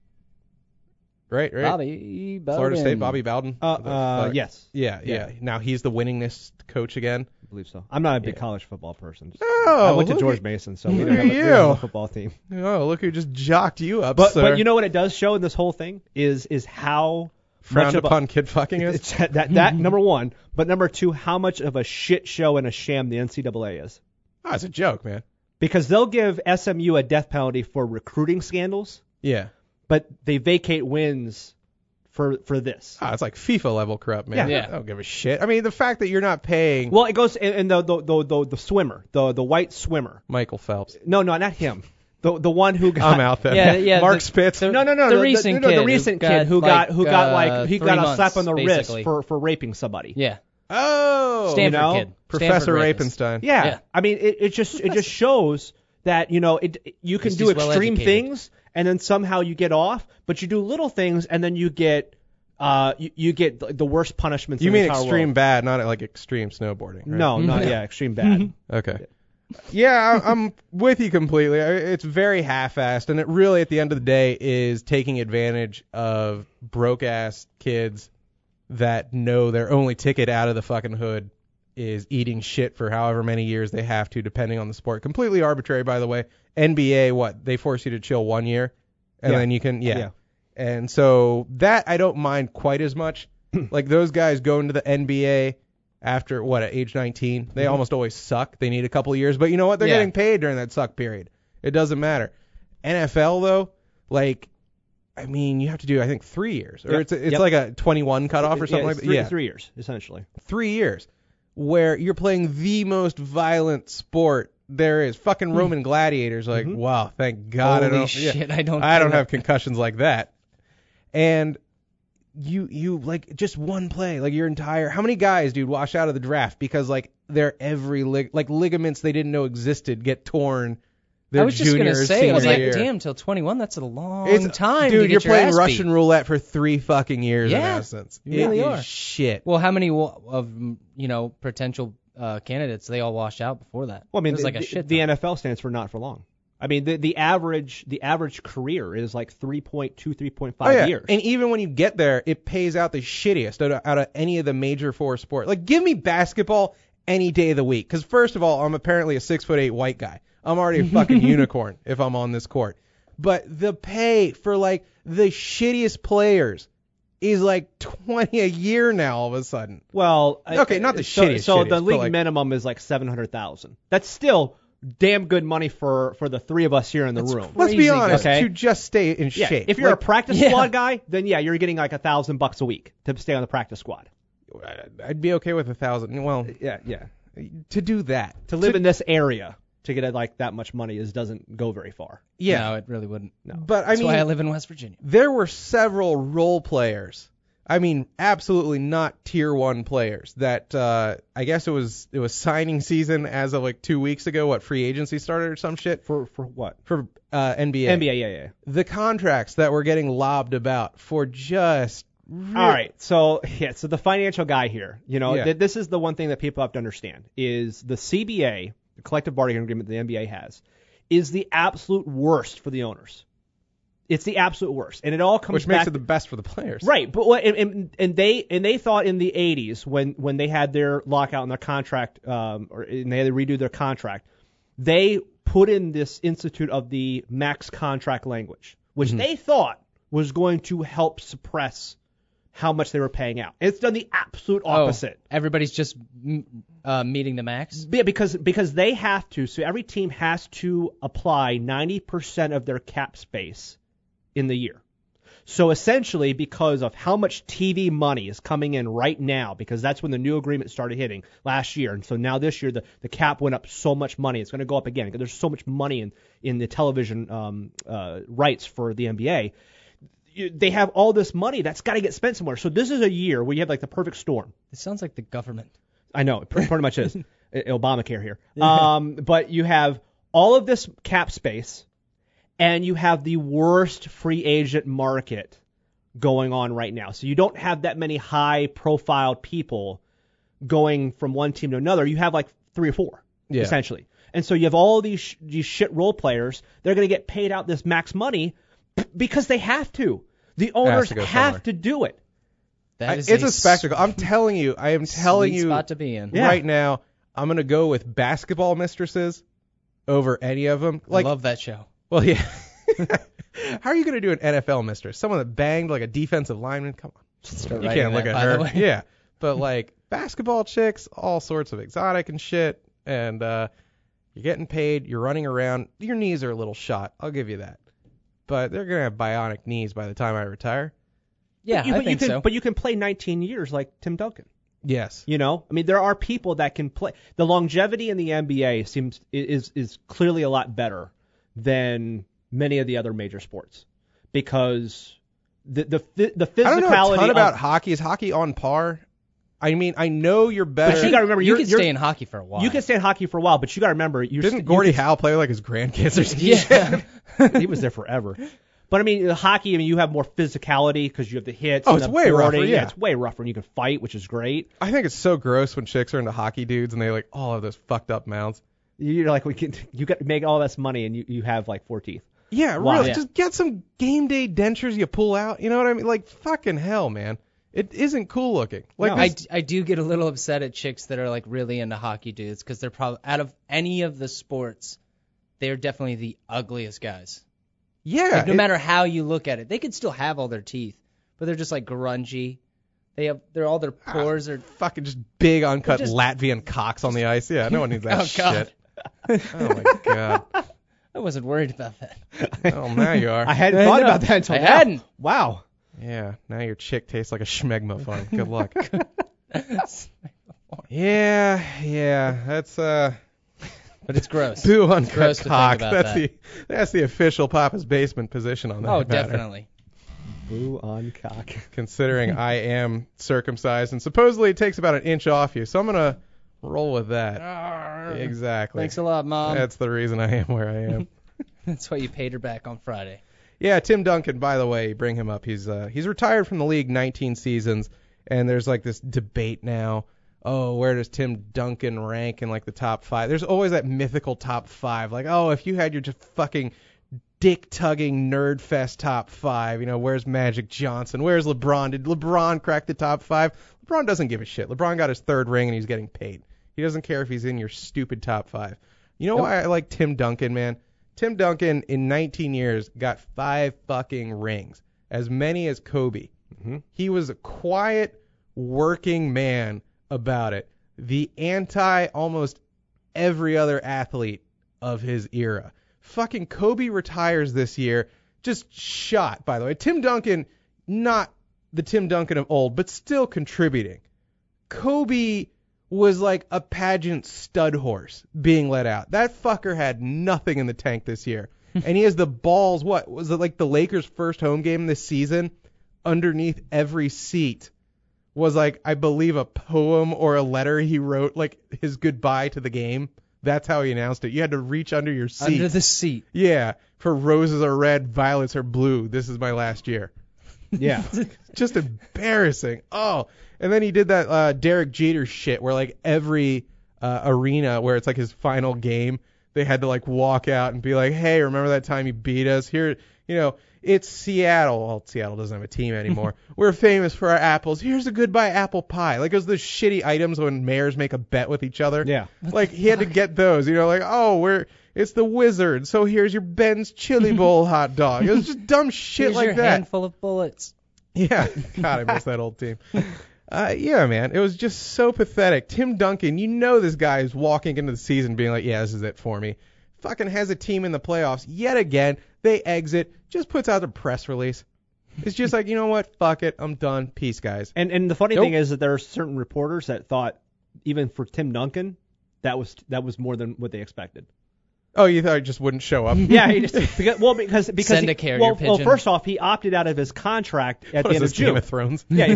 S1: Right?
S2: Bobby Bowden.
S1: Florida State, Bobby Bowden.
S4: Yes.
S1: Yeah. Now he's the winningest coach again.
S4: I believe so. I'm not a big college football person.
S1: Oh,
S4: I went to
S1: look
S4: George
S1: at-
S4: Mason, so we
S1: look
S4: don't have
S1: at
S4: a- we don't have
S1: you.
S4: a football team.
S1: Oh, look who just jocked you up,
S4: But
S1: sir.
S4: you know what it does show in this whole thing is how
S1: Frowned
S4: much of
S1: upon kid fucking is.
S4: it's that number one, but number two, how much of a shit show and a sham the NCAA is.
S1: Oh, it's a joke, man.
S4: Because they'll give SMU a death penalty for recruiting scandals,
S1: Yeah.
S4: but they vacate wins for this.
S1: Oh, it's like FIFA level corrupt, man.
S2: Yeah.
S1: I don't give a shit. I mean, the fact that you're not paying
S4: Well, it goes and the swimmer, the white swimmer.
S1: Michael Phelps.
S4: No, not him. The one who got
S1: I'm out then.
S2: Yeah,
S1: Mark
S2: the-
S1: Spitz.
S2: the-
S4: No,
S2: the recent kid
S4: the recent
S2: who
S4: kid who
S2: got,
S4: got
S2: like,
S4: he
S2: 3
S4: got a
S2: months,
S4: slap on the
S2: basically.
S4: wrist for raping somebody.
S2: Yeah.
S1: Oh,
S2: Stanford
S4: know,
S2: kid.
S1: Professor
S2: Stanford rapist.
S1: Rapenstein.
S4: Yeah.
S2: Yeah.
S4: I mean, it just shows that you can
S2: He's
S4: do
S2: just well
S4: extreme
S2: educated.
S4: things and then somehow you get off, but you do little things and then you get you get the worst punishments.
S1: You
S4: in the
S1: mean
S4: entire
S1: extreme
S4: world.
S1: bad, not like extreme snowboarding, right?
S4: No, not yeah, extreme bad.
S1: Okay. Yeah, I'm with you completely. It's very half-assed, and it really, at the end of the day, is taking advantage of broke-ass kids that know their only ticket out of the fucking hood is eating shit for however many years they have to, depending on the sport. Completely arbitrary, by the way. NBA, what? They force you to chill 1 year, and
S4: Yeah.
S1: then you can,
S4: Yeah.
S1: And so that I don't mind quite as much. Like those guys going to the NBA after at age 19, they almost always suck. They need a couple of years, but you know what? They're
S2: Yeah.
S1: getting paid during that suck period. It doesn't matter. NFL though, like, I mean, you have to do I think 3 years, or
S4: Yep.
S1: it's
S4: Yep.
S1: like a 21 cutoff or something like
S4: it's
S1: that. Yeah,
S4: 3 years essentially.
S1: 3 years, where you're playing the most violent sport there is. Fucking Roman gladiators. Like, wow, thank God.
S2: Holy
S1: I don't,
S2: shit, I don't
S1: I don't
S2: feel
S1: have concussions like that. And you like just one play, like your entire, how many guys, dude, wash out of the draft because like their every ligaments they didn't know existed get torn. Their
S2: I was just
S1: junior
S2: gonna
S1: or
S2: say, I was
S1: senior
S2: like,
S1: year.
S2: damn, till 21, that's a long
S1: It's
S2: time.
S1: dude,
S2: to get
S1: you're
S2: your
S1: playing
S2: ass
S1: Russian
S2: beat.
S1: roulette for 3 fucking years in
S2: Yeah,
S1: essence.
S2: you really
S1: It
S2: are.
S1: is shit.
S2: Well, how many of potential candidates they all washed out before that?
S4: Well, I mean,
S2: it was like a shit.
S4: the
S2: ton.
S4: NFL stands for not for long. I mean, the average career is like 3.5 years.
S1: And even when you get there, it pays out the shittiest out of any of the major 4 sports. Like, give me basketball any day of the week. Because first of all, I'm apparently a 6'8" white guy. I'm already a fucking unicorn if I'm on this court. But the pay for like the shittiest players is like 20 a year now all of a sudden.
S4: Well,
S1: okay, not the shittiest.
S4: So
S1: shittiest,
S4: the league
S1: like,
S4: minimum is like 700,000. That's still damn good money for the three of us here in the room.
S1: Let's be
S2: crazy
S1: honest,
S4: good.
S1: to just stay in
S4: Yeah,
S1: shape.
S4: if you're
S1: Like,
S4: a practice
S2: Yeah.
S4: squad guy, then yeah, you're getting like $1,000 a week to stay on the practice squad.
S1: I'd be okay with 1,000. Well,
S4: Yeah.
S1: to do that,
S4: To live in this area to get like that much money doesn't go very far.
S1: yeah.
S2: No, it really wouldn't.
S1: But I
S2: That's
S1: mean,
S2: why I live in West Virginia.
S1: there were several role players. I mean, absolutely not tier 1 players that I guess it was signing season as of like 2 weeks ago. What, free agency started or some shit
S4: For what?
S1: for NBA.
S4: NBA, yeah.
S1: The contracts that were getting lobbed about for just
S4: All right, so the financial guy here,
S1: Yeah.
S4: this is the one thing that people have to understand is the CBA, the collective bargaining agreement the NBA has, is the absolute worst for the owners. It's the absolute worst, and it all comes
S1: which
S4: back
S1: makes it the best for the players.
S4: right. But what and they thought in the 80s when they had their lockout in their contract, and they had to redo their contract, they put in this institute of the max contract language, which they thought was going to help suppress how much they were paying out. And it's done the absolute opposite.
S2: Oh, everybody's just meeting the max.
S4: Yeah, because they have to. So every team has to apply 90% of their cap space in the year. So essentially, because of how much TV money is coming in right now, because that's when the new agreement started hitting last year, and so now this year the cap went up so much money. It's going to go up again because there's so much money in the television rights for the NBA. They have all this money that's got to get spent somewhere. So this is a year where you have like the perfect storm.
S2: It sounds like the government.
S4: I know, it pretty much is. Obamacare here. But you have all of this cap space, and you have the worst free agent market going on right now. So you don't have that many high-profile people going from one team to another. You have like 3 or 4, essentially. And so you have all these shit role players. They're going to get paid out this max money because they have to. The owners have to do it.
S2: That is
S1: It's a spectacle. I'm telling you. I am telling you
S2: spot to be in.
S4: Yeah.
S1: right now. I'm gonna go with Basketball Mistresses over any of them.
S2: I love that show.
S1: Well, yeah. How are you gonna do an NFL mistress? Someone that banged like a defensive lineman? Come on.
S2: Start
S1: You
S2: writing
S1: can't look
S2: that,
S1: at
S2: by
S1: her.
S2: the way.
S1: Yeah. But like basketball chicks, all sorts of exotic and shit, and you're getting paid. You're running around. Your knees are a little shot. I'll give you that. But they're gonna have bionic knees by the time I retire.
S2: Yeah, I think so.
S4: But you can play 19 years like Tim Duncan.
S1: Yes.
S4: I mean, there are people that can play. The longevity in the NBA is clearly a lot better than many of the other major sports because the physicality.
S1: I don't know a ton about
S4: of,
S1: hockey. Is hockey on par? I mean, I know you're better.
S4: But you got to remember,
S2: you can stay in hockey for a while.
S4: You can stay in hockey for a while, but you got to remember,
S1: Didn't Gordie Howe play like his grandkids or something?
S2: Yeah.
S4: he was there forever. But I mean, hockey, you have more physicality because you have the hits.
S1: Oh,
S4: and
S1: it's
S4: the
S1: way rougher,
S4: boarding.
S1: yeah.
S4: It's way rougher, and you can fight, which is great.
S1: I think it's so gross when chicks are into hockey dudes and they like all have those fucked up mouths.
S4: You're like, you got to make all this money, and you have like 4 teeth.
S1: Yeah,
S4: Wow.
S1: really.
S2: Yeah.
S1: Just get some game day dentures you pull out. You know what I mean? Like fucking hell, man. It isn't cool looking. Like
S4: No.
S1: this-
S2: I do get a little upset at chicks that are like really into hockey dudes because they're probably out of any of the sports, they're definitely the ugliest guys.
S1: yeah.
S2: Like, no matter how you look at it, they could still have all their teeth, but they're just like grungy. They're all their pores are.
S1: Fucking just big uncut
S2: Just-
S1: Latvian cocks on the ice. Yeah, no one needs that
S2: Oh, God.
S1: shit. Oh my god.
S2: I wasn't worried about that.
S1: Oh, now you are.
S4: I hadn't
S2: I
S4: thought
S2: know.
S4: about that until
S2: I
S4: now.
S2: hadn't.
S4: Wow.
S1: Yeah, now your chick tastes like a schmegma farm. Good luck. Yeah, that's
S2: But it's gross.
S1: boo
S2: Gross
S1: uncut
S2: to think
S1: cock.
S2: about
S1: That's the official Papa's Basement position on that
S2: Oh,
S1: matter.
S2: definitely.
S4: Boo on cock.
S1: Considering I am circumcised and supposedly it takes about an inch off you, so I'm gonna roll with that. Exactly.
S2: Thanks a lot, Mom.
S1: That's the reason I am where I am.
S2: That's why you paid her back on Friday.
S1: Yeah, Tim Duncan, by the way, bring him up. He's retired from the league 19 seasons, and there's like this debate now. Oh, where does Tim Duncan rank in like the top 5? There's always that mythical top 5. Like, oh, if you had your just fucking dick-tugging nerd fest top 5, where's Magic Johnson? Where's LeBron? Did LeBron crack the top 5? LeBron doesn't give a shit. LeBron got his 3rd ring and he's getting paid. He doesn't care if he's in your stupid top 5. You know why I like Tim Duncan, man? Tim Duncan, in 19 years, got 5 fucking rings. As many as Kobe.
S4: Mm-hmm.
S1: He was a quiet, working man about it. The almost every other athlete of his era. Fucking Kobe retires this year. Just shot, by the way. Tim Duncan, not the Tim Duncan of old, but still contributing. Kobe was like a pageant stud horse being let out. That fucker had nothing in the tank this year. And he has the balls, what, was it like the Lakers' first home game this season? Underneath every seat was like, I believe, a poem or a letter he wrote, like his goodbye to the game. That's how he announced it. You had to reach under your seat.
S2: Under the seat.
S1: Yeah, for roses are red, violets are blue. This is my last year.
S4: Yeah.
S1: Just embarrassing. Oh, and then he did that Derek Jeter shit where like every arena where it's like his final game, they had to like walk out and be like, hey, remember that time you beat us? Here, it's Seattle. Well, Seattle doesn't have a team anymore. We're famous for our apples. Here's a goodbye apple pie. Like it was the shitty items when mayors make a bet with each other.
S4: Yeah.
S1: Like he had to get those, like, oh, it's the Wizard, so here's your Ben's Chili Bowl hot dog. It was just dumb shit
S2: Here's
S1: like
S2: your
S1: that.
S2: handful of bullets.
S1: Yeah. God, I miss that old team. Yeah, man. It was just so pathetic. Tim Duncan, this guy is walking into the season being like, yeah, this is it for me. Fucking has a team in the playoffs yet again. They exit, just puts out a press release. It's just like, you know what? Fuck it. I'm done. Peace, guys.
S4: And the funny thing is that there are certain reporters that thought, even for Tim Duncan, that was more than what they expected.
S1: Oh, you thought he just wouldn't show up?
S4: Yeah, he just because
S2: Send a carrier pigeon.
S4: Well, first off, he opted out of his contract at the end of June.
S1: Game of Thrones?
S4: Yeah,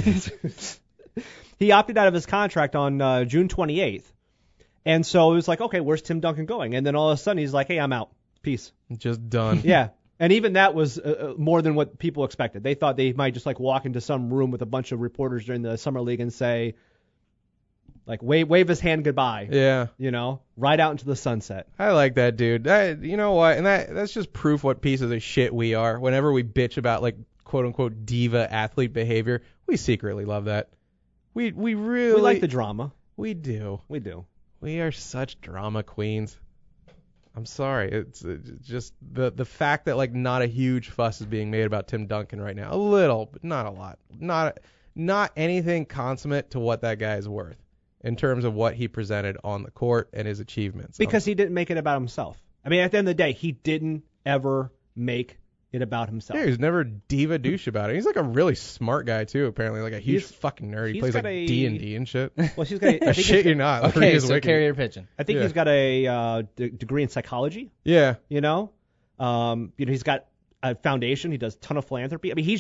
S4: he opted out of his contract on June 28th, and so it was like, okay, where's Tim Duncan going? And then all of a sudden he's like, hey, I'm out. Peace.
S1: Just done.
S4: Yeah, and even that was more than what people expected. They thought they might just like walk into some room with a bunch of reporters during the summer league and say, like, wave his hand goodbye.
S1: Yeah.
S4: Right out into the sunset.
S1: I like that, dude. You know what? And that's just proof what pieces of shit we are. Whenever we bitch about, like, quote-unquote diva athlete behavior, we secretly love that. We really...
S4: We like the drama.
S1: We do.
S4: We do.
S1: We are such drama queens. I'm sorry. It's just the fact that, like, not a huge fuss is being made about Tim Duncan right now. A little, but not a lot. Not anything consummate to what that guy is worth in terms of what he presented on the court and his achievements.
S4: Because he didn't make it about himself. I mean, at the end of the day, he didn't ever make it about himself.
S1: Yeah, he's never a diva douche about it. He's like a really smart guy too, apparently, like a huge fucking nerd. He plays like D&D and shit.
S4: Well, he's got a
S1: shit you're not.
S2: Okay, so carrier pigeon.
S4: I think he's got a degree in psychology.
S1: Yeah.
S4: He's got a foundation. He does a ton of philanthropy. I mean,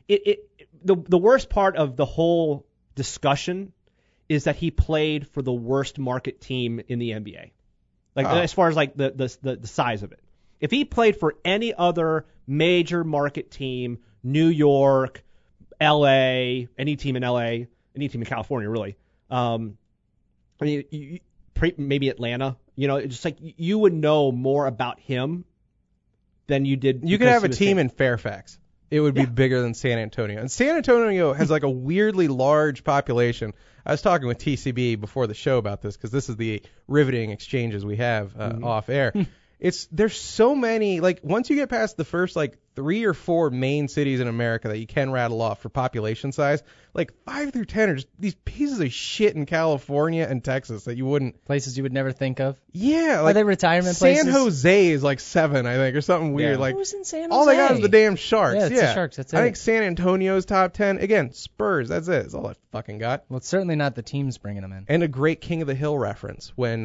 S4: the worst part of the whole discussion is that he played for the worst market team in the NBA. As far as like the size of it. If he played for any other major market team, New York, LA, any team in LA, any team in California, really. Maybe Atlanta. It's just like you would know more about him than you did.
S1: You could have a team in Fairfax. It would be bigger than San Antonio. And San Antonio has like a weirdly large population. I was talking with TCB before the show about this because this is the riveting exchanges we have off air. There's so many, like once you get past the first like 3 or 4 main cities in America that you can rattle off for population size, like 5 through 10 are just these pieces of shit in California and Texas that you wouldn't.
S2: Places you would never think of.
S1: Yeah.
S2: Are they retirement places?
S1: San Jose is like 7, I think, or something weird.
S2: Yeah.
S1: Like
S2: Who's in San Jose?
S1: All they got is the damn Sharks.
S2: Yeah, it's the Sharks. That's it.
S1: I think San Antonio's top 10. Again, Spurs. That's it. That's all I fucking got.
S2: Well, it's certainly not the teams bringing them in.
S1: And a great King of the Hill reference when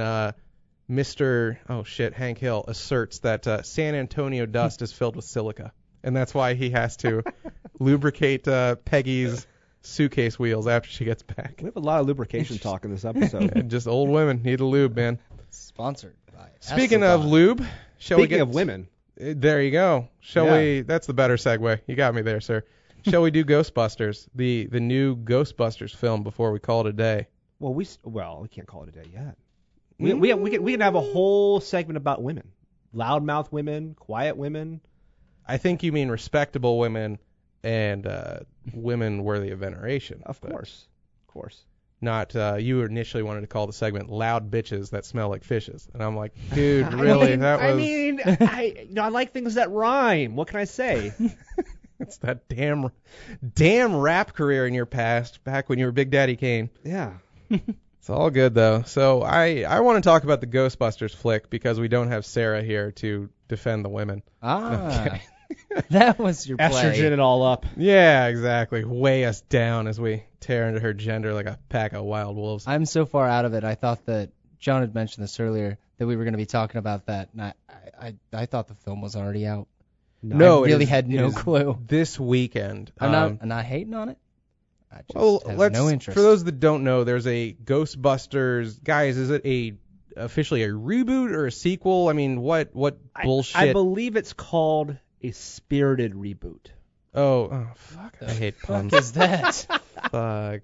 S1: Hank Hill asserts that San Antonio dust is filled with silica. And that's why he has to lubricate Peggy's suitcase wheels after she gets back.
S4: We have a lot of lubrication talk in this episode.
S1: And just old women need a lube, man.
S2: Sponsored by
S1: Speaking of lube,
S4: Speaking of women.
S1: There you go. Shall we? That's the better segue. You got me there, sir. Shall we do Ghostbusters, the new Ghostbusters film before we call it a day?
S4: Well, we can't call it a day yet. We can have a whole segment about women. Loudmouth women, quiet women.
S1: I think you mean respectable women and women worthy of veneration.
S4: Of course.
S1: not you initially wanted to call the segment "Loud Bitches That Smell Like Fishes," and I'm like, dude, really?
S4: I like things that rhyme. What can I say?
S1: It's that damn rap career in your past, back when you were Big Daddy Kane.
S4: Yeah.
S1: It's all good though. So I want to talk about the Ghostbusters flick because we don't have Sarah here to defend the women.
S2: Okay. That was your play.
S4: Estrogen it all up.
S1: Yeah, exactly. Weigh us down as we tear into her gender like a pack of wild wolves.
S2: I'm so far out of it. I thought that John had mentioned this earlier that we were going to be talking about that, and I thought the film was already out.
S1: No,
S2: I really had no clue.
S1: This weekend.
S2: I'm not hating on it. I just have no interest.
S1: For those that don't know, there's a Ghostbusters. Guys, is it officially a reboot or a sequel? I mean, what bullshit?
S4: I believe it's called a spirited reboot.
S1: Oh, fuck. I hate puns.
S2: What is that?
S1: Fuck.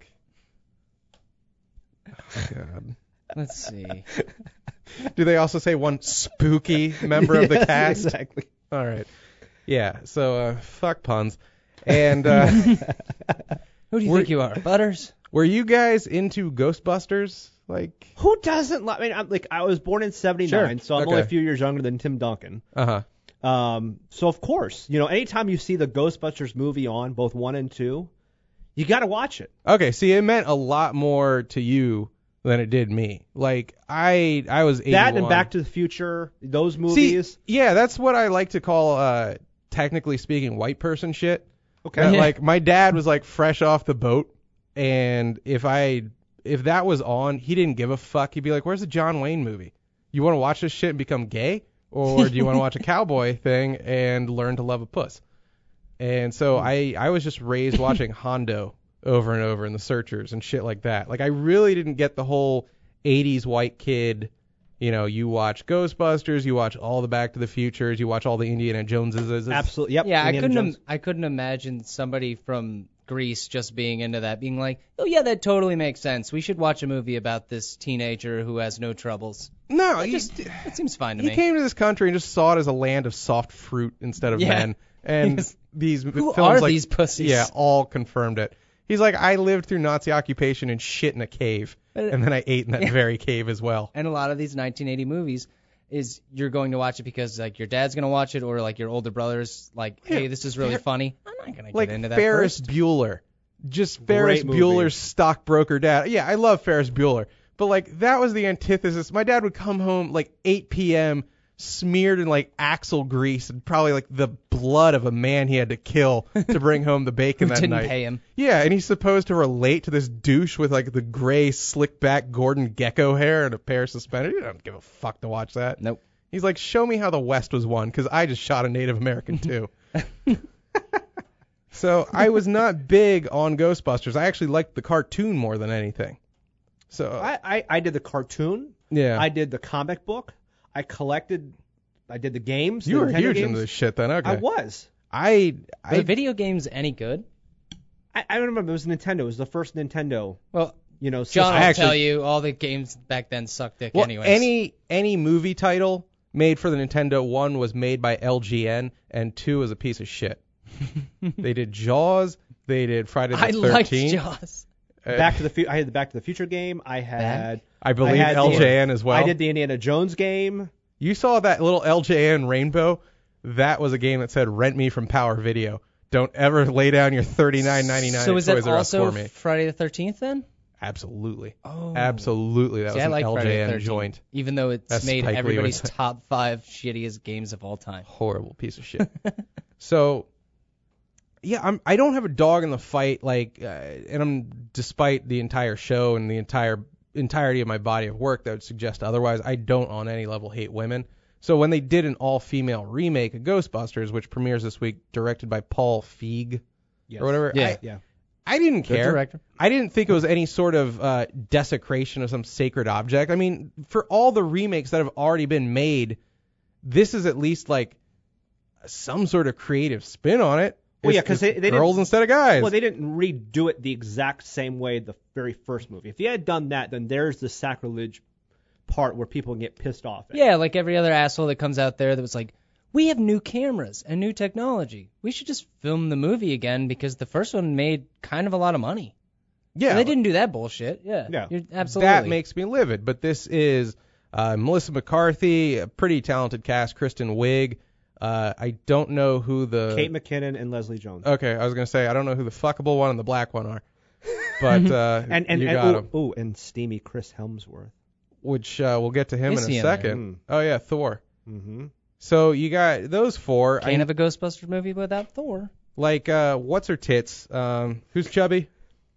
S1: Oh, God.
S2: Let's see.
S1: Do they also say one spooky member of the cast?
S4: Exactly.
S1: All right. Yeah, so fuck puns. And
S2: who do you think you are, Butters?
S1: Were you guys into Ghostbusters? Like,
S4: who doesn't? I mean, I was born in '79, so I'm only a few years younger than Tim Duncan. So of course, anytime you see the Ghostbusters movie on, both 1 and 2, you got to watch it.
S1: Okay, see, it meant a lot more to you than it did me. Like, I was 81.
S4: That and Back to the Future, those movies.
S1: See, yeah, that's what I like to call, technically speaking, white person shit.
S4: Okay.
S1: Like, my dad was, like, fresh off the boat, and if that was on, he didn't give a fuck. He'd be like, where's the John Wayne movie? You want to watch this shit and become gay? Or do you want to watch a cowboy thing and learn to love a puss? And so I was just raised watching Hondo over and over and The Searchers and shit like that. Like, I really didn't get the whole 80s white kid, you watch Ghostbusters, you watch all the Back to the Futures, you watch all the Indiana Joneses.
S4: Absolutely. Yep.
S2: Yeah,
S4: Indiana
S2: I couldn't imagine somebody from Greece just being into that, being like, oh yeah, that totally makes sense. We should watch a movie about this teenager who has no troubles.
S1: No,
S2: that seems fine to me.
S1: He came to this country and just saw it as a land of soft fruit instead of men. And these
S2: who
S1: films
S2: are
S1: like,
S2: these pussies?
S1: Yeah, all confirmed it. He's like, I lived through Nazi occupation and shit in a cave, and then I ate in that very cave as well.
S2: And a lot of these 1980 movies is you're going to watch it because like your dad's going to watch it, or like your older brother's like, hey, this is really funny. I'm not going to get into that
S1: Ferris
S2: first.
S1: Bueller. Just Ferris Bueller's stockbroker dad. Yeah, I love Ferris Bueller. But, like, that was the antithesis. My dad would come home, like, 8 p.m., smeared in, like, axle grease and probably, like, the blood of a man he had to kill to bring home the bacon that night.
S2: Didn't pay him.
S1: Yeah, and he's supposed to relate to this douche with, like, the gray, slick-back Gordon Gekko hair and a pair of suspenders. He don't give a fuck to watch that.
S2: Nope.
S1: He's like, show me how the West was won, because I just shot a Native American, too. So I was not big on Ghostbusters. I actually liked the cartoon more than anything. So
S4: I did the cartoon.
S1: Yeah.
S4: I did the comic book. I did the games.
S1: You were
S4: Nintendo
S1: huge
S4: games.
S1: into this shit then, okay.
S4: I was.
S2: Were video games any good?
S4: I don't remember. It was Nintendo. It was the first Nintendo.
S2: Well,
S4: system.
S2: John will tell you all the games back then sucked dick anyways.
S1: Any movie title made for the Nintendo, 1 was made by LGN, and 2 was a piece of shit. They did Jaws. They did Friday the 13th.
S2: I liked Jaws.
S4: Back to the I had the Back to the Future game. I
S1: believe LJN as well.
S4: I did the Indiana Jones game.
S1: You saw that little LJN rainbow? That was a game that said "Rent me from Power Video." Don't ever lay down your $39.99.
S2: So is that
S1: Toys R Us
S2: also
S1: for me.
S2: Friday the 13th then?
S1: Absolutely.
S2: Oh.
S1: Absolutely. That was
S2: I
S1: an
S2: like Friday the
S1: LJN
S2: 13th,
S1: joint.
S2: Even though it's
S1: That's
S2: made
S1: Spike Lee
S2: everybody's
S1: was-
S2: top 5 shittiest games of all time.
S1: Horrible piece of shit. So, yeah, I don't have a dog in the fight, and I'm, despite the entire show and the entirety of my body of work that would suggest otherwise, I don't on any level hate women. So when they did an all-female remake of Ghostbusters, which premieres this week, directed by Paul Feig or whatever,
S2: Yeah.
S1: I didn't
S2: Good
S1: care.
S2: director.
S1: I didn't think it was any sort of desecration of some sacred object. I mean, for all the remakes that have already been made, this is at least like some sort of creative spin on it.
S4: Well, yeah, because they
S1: girls
S4: didn't,
S1: instead of guys.
S4: Well, they didn't redo it the exact same way the very first movie. If you had done that, then there's the sacrilege part where people get pissed off.
S2: Yeah, like every other asshole that comes out there that was like, we have new cameras and new technology. We should just film the movie again because the first one made kind of a lot of money.
S1: Yeah,
S2: And they didn't do that bullshit. Yeah.
S4: Yeah.
S2: You're absolutely.
S1: that makes me livid. But this is Melissa McCarthy, a pretty talented cast. Kristen Wiig. I don't know who the
S4: Kate McKinnon and Leslie Jones.
S1: Okay, I was gonna say I don't know who the fuckable one and the black one are, but
S4: and
S1: you got 'em.
S4: and steamy Chris Hemsworth.
S1: Which we'll get to him
S2: Is
S1: in
S2: he
S1: a
S2: in there?
S1: second. Oh yeah, Thor.
S4: Mm-hmm.
S1: So you got those four.
S2: Can't have a Ghostbusters movie without Thor.
S1: Like what's her tits? Who's chubby?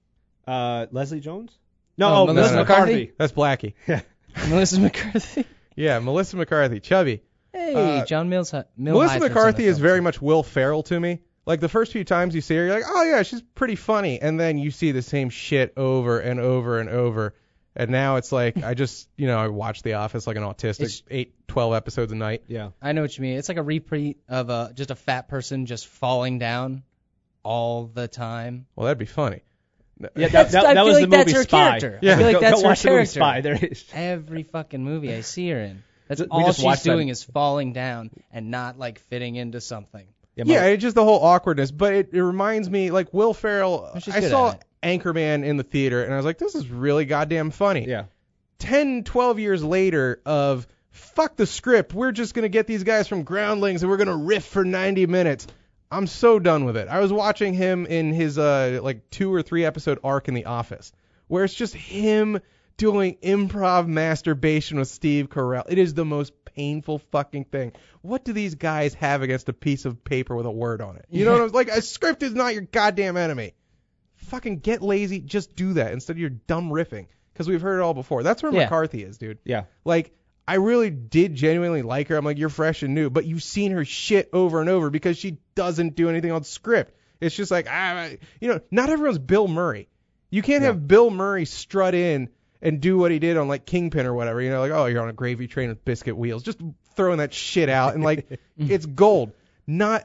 S4: Leslie Jones?
S2: Oh,
S4: No,
S2: Melissa McCarthy?
S1: That's Blackie.
S2: Melissa McCarthy.
S1: Yeah, Melissa McCarthy, chubby.
S2: Hey, John Mills.
S1: Melissa McCarthy is very much Will Ferrell to me. Like the first few times you see her, you're like, oh yeah, she's pretty funny, and then you see the same shit over and over and over. And now it's like I just, I watch The Office like an autistic, 12 episodes a night.
S4: Yeah.
S2: I know what you mean. It's like a repeat of just a fat person just falling down all the time.
S1: Well, that'd be funny.
S4: Yeah,
S2: I
S4: that
S2: feel
S4: was
S2: like
S4: the
S2: that's
S4: movie
S2: her
S4: Spy.
S2: character.
S1: Yeah.
S2: I feel like
S4: Go
S2: that's her
S4: watch the movie
S2: character.
S4: Spy. There is.
S2: Every fucking movie I see her in. That's
S4: We
S2: all
S4: just
S2: she's
S4: watched that.
S2: doing is falling down and not like fitting into something.
S1: Yeah, it's just the whole awkwardness. But it reminds me, like Will Ferrell.
S2: She's
S1: I
S2: good
S1: saw
S2: at
S1: Anchorman in the theater, and I was like, this is really goddamn funny.
S4: Yeah.
S1: 10, 12 years later of fuck the script, we're just going to get these guys from Groundlings and we're going to riff for 90 minutes. I'm so done with it. I was watching him in his like 2 or 3 episode arc in The Office, where it's just him doing improv masturbation with Steve Carell. It is the most painful fucking thing. What do these guys have against a piece of paper with a word on it? You know what I'm like? A script is not your goddamn enemy. Fucking get lazy, just do that instead of your dumb riffing. Because we've heard it all before. That's where
S2: Yeah.
S1: McCarthy is, dude.
S4: Yeah.
S1: Like, I really did genuinely like her. I'm like, you're fresh and new. But you've seen her shit over and over because she doesn't do anything on script. It's just like, not everyone's Bill Murray. You can't have Bill Murray strut in and do what he did on, like, Kingpin or whatever. Like, oh, you're on a gravy train with biscuit wheels. Just throwing that shit out. And, like, it's gold. No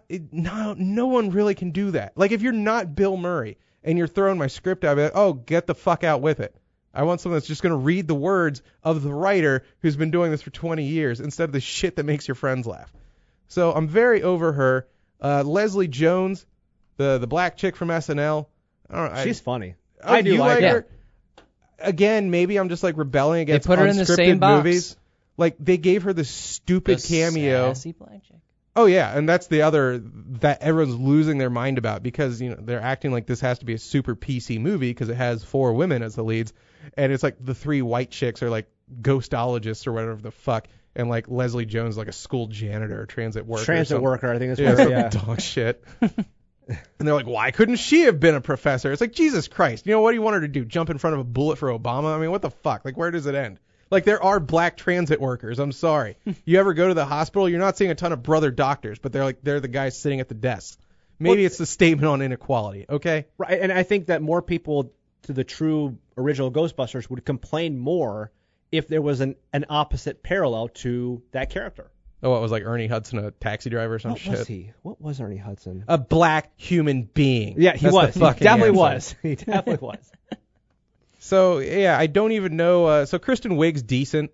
S1: one really can do that. Like, if you're not Bill Murray and you're throwing my script out, I'd be like, oh, get the fuck out with it. I want someone that's just going to read the words of the writer who's been doing this for 20 years instead of the shit that makes your friends laugh. So I'm very over her. Leslie Jones, the black chick from SNL. I don't know,
S4: She's funny.
S1: I do like her. Again, maybe I'm just like rebelling against
S2: put her in the same
S1: unscripted
S2: box.
S1: movies. Like they gave her this stupid
S2: The
S1: cameo.
S2: sassy black chick.
S1: Oh yeah, and that's the other that everyone's losing their mind about because they're acting like this has to be a super PC movie because it has 4 women as the leads, and it's like the 3 white chicks are like ghostologists or whatever the fuck, and like Leslie Jones is like a school janitor or transit worker.
S4: Transit worker, I think
S1: Yeah,
S4: that's
S1: some
S4: what. Yeah.
S1: dog shit. And they're like, why couldn't she have been a professor? It's like, Jesus Christ. What do you want her to do? Jump in front of a bullet for Obama? I mean, what the fuck? Like, where does it end? Like, there are black transit workers. I'm sorry. You ever go to the hospital? You're not seeing a ton of brother doctors, but they're the guys sitting at the desks. Maybe it's the statement on inequality, okay?
S4: Right, and I think that more people to the true original Ghostbusters would complain more if there was an opposite parallel to that character.
S1: Oh, what was like Ernie Hudson, a taxi driver or some
S4: What
S1: shit?
S4: was he? What was Ernie Hudson?
S1: A black human being.
S4: Yeah, he
S1: That's
S4: was.
S1: the
S4: He
S1: fucking
S4: definitely
S1: answer.
S4: was. He definitely was.
S1: So, yeah, I don't even know. So Kristen Wiig's decent.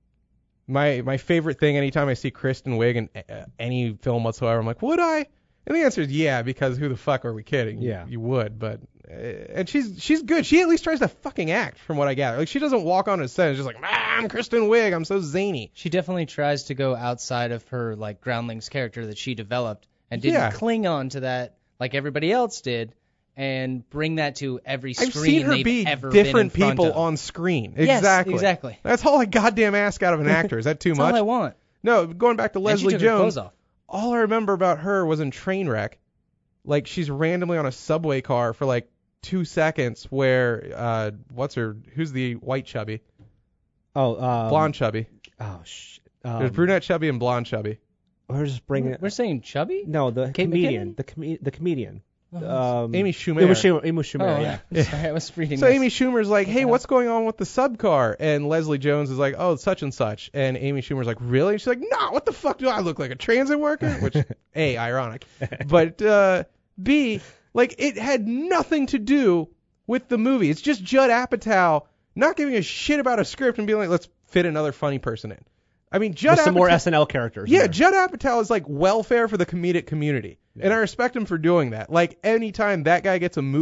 S1: My favorite thing anytime I see Kristen Wiig in any film whatsoever, I'm like, would I? And the answer is yeah, because who the fuck are we kidding?
S4: Yeah.
S1: You would, but and she's good. She at least tries to fucking act, from what I gather. Like she doesn't walk on a set and just like, I'm Kristen Wiig, I'm so zany.
S2: She definitely tries to go outside of her like Groundlings character that she developed and didn't cling on to that like everybody else did and bring that to every screen
S1: I've seen her
S2: they've
S1: be
S2: ever
S1: different
S2: been in front
S1: people
S2: of.
S1: on screen.
S2: Yes,
S1: Exactly.
S2: exactly.
S1: That's all I goddamn ask out of an actor. Is that too
S2: That's
S1: much?
S2: all I want.
S1: No, going back to
S2: And she
S1: Leslie
S2: took her clothes
S1: Jones.
S2: off.
S1: All I remember about her was in Trainwreck. Like she's randomly on a subway car for like 2 seconds where who's the white chubby?
S4: Oh,
S1: Blonde chubby.
S4: Oh shit.
S1: There's brunette chubby and blonde chubby.
S4: We're just bringing it.
S2: We're saying chubby?
S4: No, the
S2: Kate
S4: comedian.
S2: McKinnon?
S4: The comedian.
S1: Amy Schumer.
S4: Amy Schumer. Yeah.
S2: Sorry, I was reading
S1: So
S2: this.
S1: Amy Schumer's like, hey, what's going on with the sub car? And Leslie Jones is like, oh, such and such. And Amy Schumer's like, really? And she's like, no, what the fuck do I look like? A transit worker? Which, A, ironic. But B, like, it had nothing to do with the movie. It's just Judd Apatow not giving a shit about a script and being like, let's fit another funny person in. I mean, Judd
S4: With some
S1: Apatow,
S4: more SNL characters.
S1: yeah,
S4: in there.
S1: Judd Apatow is like welfare for the comedic community, and I respect him for doing that. Like anytime that guy gets a movie,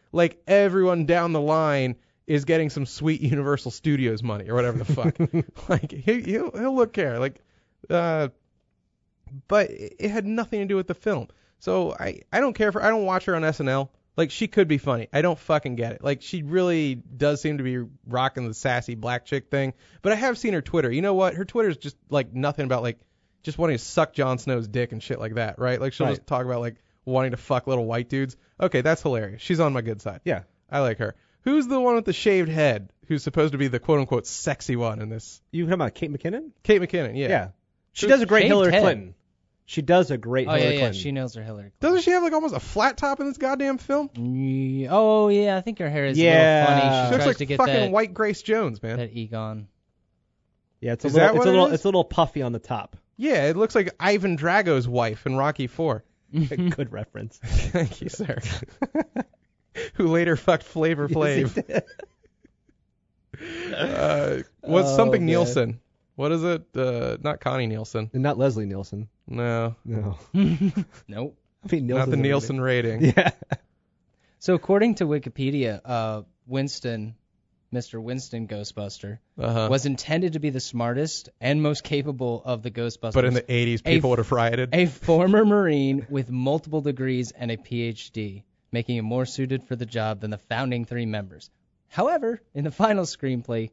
S1: like everyone down the line is getting some sweet Universal Studios money or whatever the fuck. Like he'll look care. Like, but it had nothing to do with the film. So I don't watch her on SNL. Like, she could be funny. I don't fucking get it. Like, she really does seem to be rocking the sassy black chick thing. But I have seen her Twitter. You know what? Her Twitter's just, like, nothing about, like, just wanting to suck Jon Snow's dick and shit like that, right? Like, she'll just talk about, like, wanting to fuck little white dudes. Okay, that's hilarious. She's on my good side.
S4: Yeah.
S1: I like her. Who's the one with the shaved head who's supposed to be the quote-unquote sexy one in this?
S4: You talking about Kate McKinnon?
S1: Kate McKinnon, yeah.
S4: Yeah. She does a great
S2: Shaved
S4: Hillary
S2: head.
S4: Clinton. She does a great Hillary
S2: Yeah,
S4: Clinton.
S2: she nails her Hillary Clinton.
S1: Doesn't she have, like, almost a flat top in this goddamn film?
S2: Oh, yeah, I think her hair is a little funny. She
S1: She looks
S2: tries
S1: like
S2: to get
S1: fucking
S2: that,
S1: white Grace Jones, man.
S2: that Egon.
S4: Yeah, it's
S1: Is that what it is?
S4: it's a little puffy on the top.
S1: Yeah, it looks like Ivan Drago's wife in Rocky IV.
S4: Good reference.
S1: Thank you, sir. Who later fucked Flavor Flav. Was something
S4: man.
S1: Nielsen. What is it? Not Connie Nielsen.
S4: And not Leslie Nielsen.
S1: No.
S4: No.
S2: Nope.
S4: I mean,
S1: Not the Nielsen rating.
S4: Yeah.
S2: So according to Wikipedia, Mr. Winston Ghostbuster, was intended to be the smartest and most capable of the Ghostbusters.
S1: But in the 80s, people would have rioted.
S2: A former Marine with multiple degrees and a PhD, making him more suited for the job than the founding 3 members. However, in the final screenplay,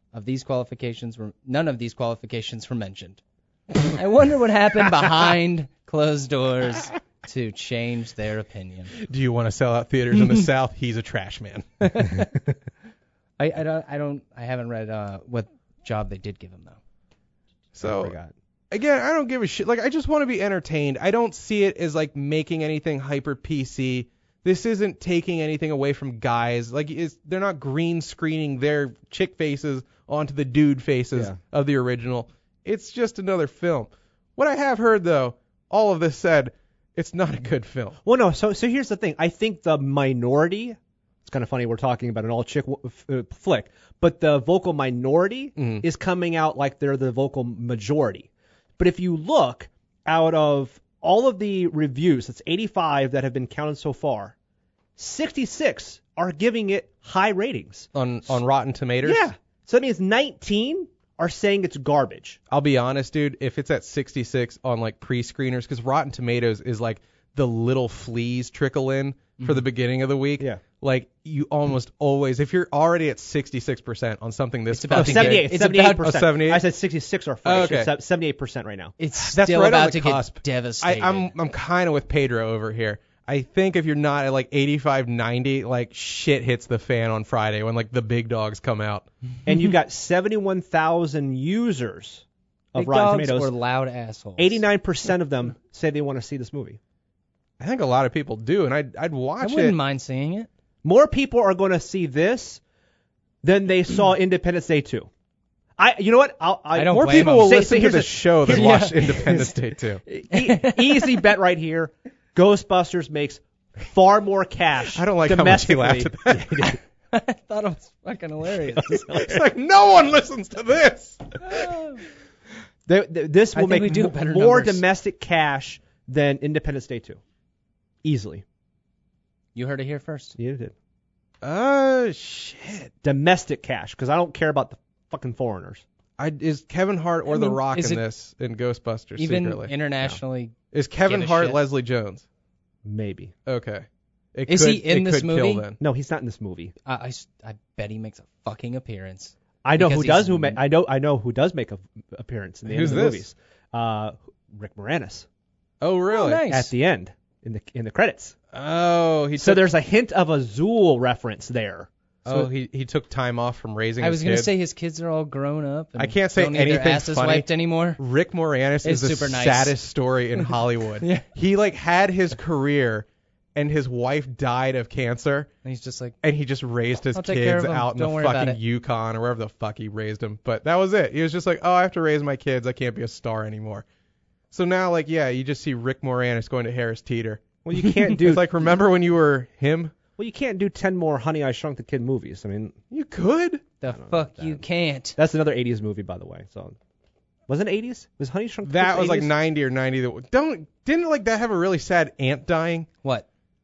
S2: none of these qualifications were mentioned. I wonder what happened behind closed doors to change their opinion.
S1: Do you want to sell out theaters in the South? He's a trash man.
S2: I haven't read what job they did give him though.
S1: So again, I don't give a shit. Like, I just want to be entertained. I don't see it as like making anything hyper PC. This isn't taking anything away from guys. Like, they're not green screening their chick faces onto the dude faces of the original. It's just another film. What I have heard, though, all of this said, it's not a good film.
S4: Well, no. So here's the thing. I think the minority. It's kind of funny we're talking about an all-chick flick, but the vocal minority is coming out like they're the vocal majority. But if you look out of all of the reviews, it's 85 that have been counted so far, 66 are giving it high ratings.
S1: On Rotten Tomatoes?
S4: Yeah. So that means 19 are saying it's garbage.
S1: I'll be honest, dude, if it's at 66 on like pre-screeners, because Rotten Tomatoes is like the little fleas trickle in for the beginning of the week.
S4: Yeah.
S1: Like, you almost always, if you're already at 66% on something this
S2: about
S1: fucking
S2: to get-
S4: 78.
S2: it's
S4: 78%.
S1: about- 78?
S4: I said 66 or 5.
S1: Oh, okay.
S4: It's 78% right now.
S2: It's
S1: That's
S2: still
S1: right on
S2: about
S1: the
S2: to
S1: cusp.
S2: get devastated.
S1: I'm kind of with Pedro over here. I think if you're not at like 85, 90, like shit hits the fan on Friday when like the big dogs come out.
S4: And you've got 71,000 users of
S2: Big
S4: Rotten
S2: dogs
S4: Tomatoes.
S2: or loud assholes.
S4: 89% of them say they want to see this movie.
S1: I think a lot of people do, and I'd
S2: I
S1: watch
S2: wouldn't
S1: it.
S2: mind seeing it.
S4: More people are going to see this than they saw Independence Day 2. You know what?
S2: I don't
S1: More
S2: blame
S1: people
S2: them.
S1: will
S4: Say-
S1: listen to
S4: here's
S1: the
S4: a-
S1: show than
S4: here's-
S1: watch Independence Day 2.
S4: Easy bet right here. Ghostbusters makes far more cash.
S1: I don't like how much he laughed
S4: domestically.
S1: at that.
S2: I thought it was fucking hilarious.
S1: It's like, no one listens to this.
S4: This
S2: I
S4: will
S2: think we
S4: make
S2: do better
S4: more
S2: numbers.
S4: domestic cash than Independence Day 2. Easily.
S2: You heard it here first.
S4: You did.
S1: Shit.
S4: Domestic cash, because I don't care about the fucking foreigners.
S1: Is Kevin Hart or
S2: I
S1: The
S2: mean,
S1: Rock
S2: is
S1: in
S2: it-
S1: this in Ghostbusters
S2: Even
S1: secretly?
S2: internationally.
S1: Is Kevin
S2: give a
S1: Hart
S2: shit.
S1: Leslie Jones?
S4: Maybe.
S1: Okay.
S2: Is he in this
S1: could
S2: movie?
S1: Kill then.
S4: No, he's not in this movie.
S2: I bet he makes a fucking appearance.
S4: I know who
S2: Because
S4: does.
S2: he's-
S4: I know who does make a appearance in the
S1: Who's
S4: end of the
S1: this?
S4: movies. Rick Moranis
S1: Oh, really?
S2: Oh, nice.
S4: at the end in the credits.
S1: Oh, he
S4: So
S1: took,
S4: there's a hint of a Zool reference there.
S1: he took time off from raising
S2: I
S1: his
S2: was going to
S1: kid.
S2: say his kids are all grown up. And
S1: I can't say
S2: don't need their
S1: anything
S2: asses
S1: funny.
S2: wiped anymore.
S1: Rick Moranis is
S2: It's
S1: the
S2: super nice.
S1: saddest story in Hollywood.
S2: Yeah.
S1: He like had his career, and his wife died of cancer,
S2: And he's just like,
S1: and he just raised his
S2: I'll take care
S1: kids
S2: of 'em.
S1: out in
S2: Don't
S1: the
S2: worry about
S1: fucking
S2: it.
S1: Yukon or wherever the fuck he raised them. But that was it. He was just like, oh, I have to raise my kids. I can't be a star anymore. So now, like, yeah, you just see Rick Moranis going to Harris Teeter.
S4: Well, you can't do.
S1: It's like, remember when you were him?
S4: Well, you can't do 10 more Honey I Shrunk the Kid movies. I mean,
S1: You could.
S2: the fuck you can't.
S4: that's another 80s movie, by the way. So, wasn't it 80s? Was Honey Shrunk the Kid
S1: That was like
S4: 80s?
S1: 90 or 90. Didn't like that have a really sad aunt dying?
S2: What?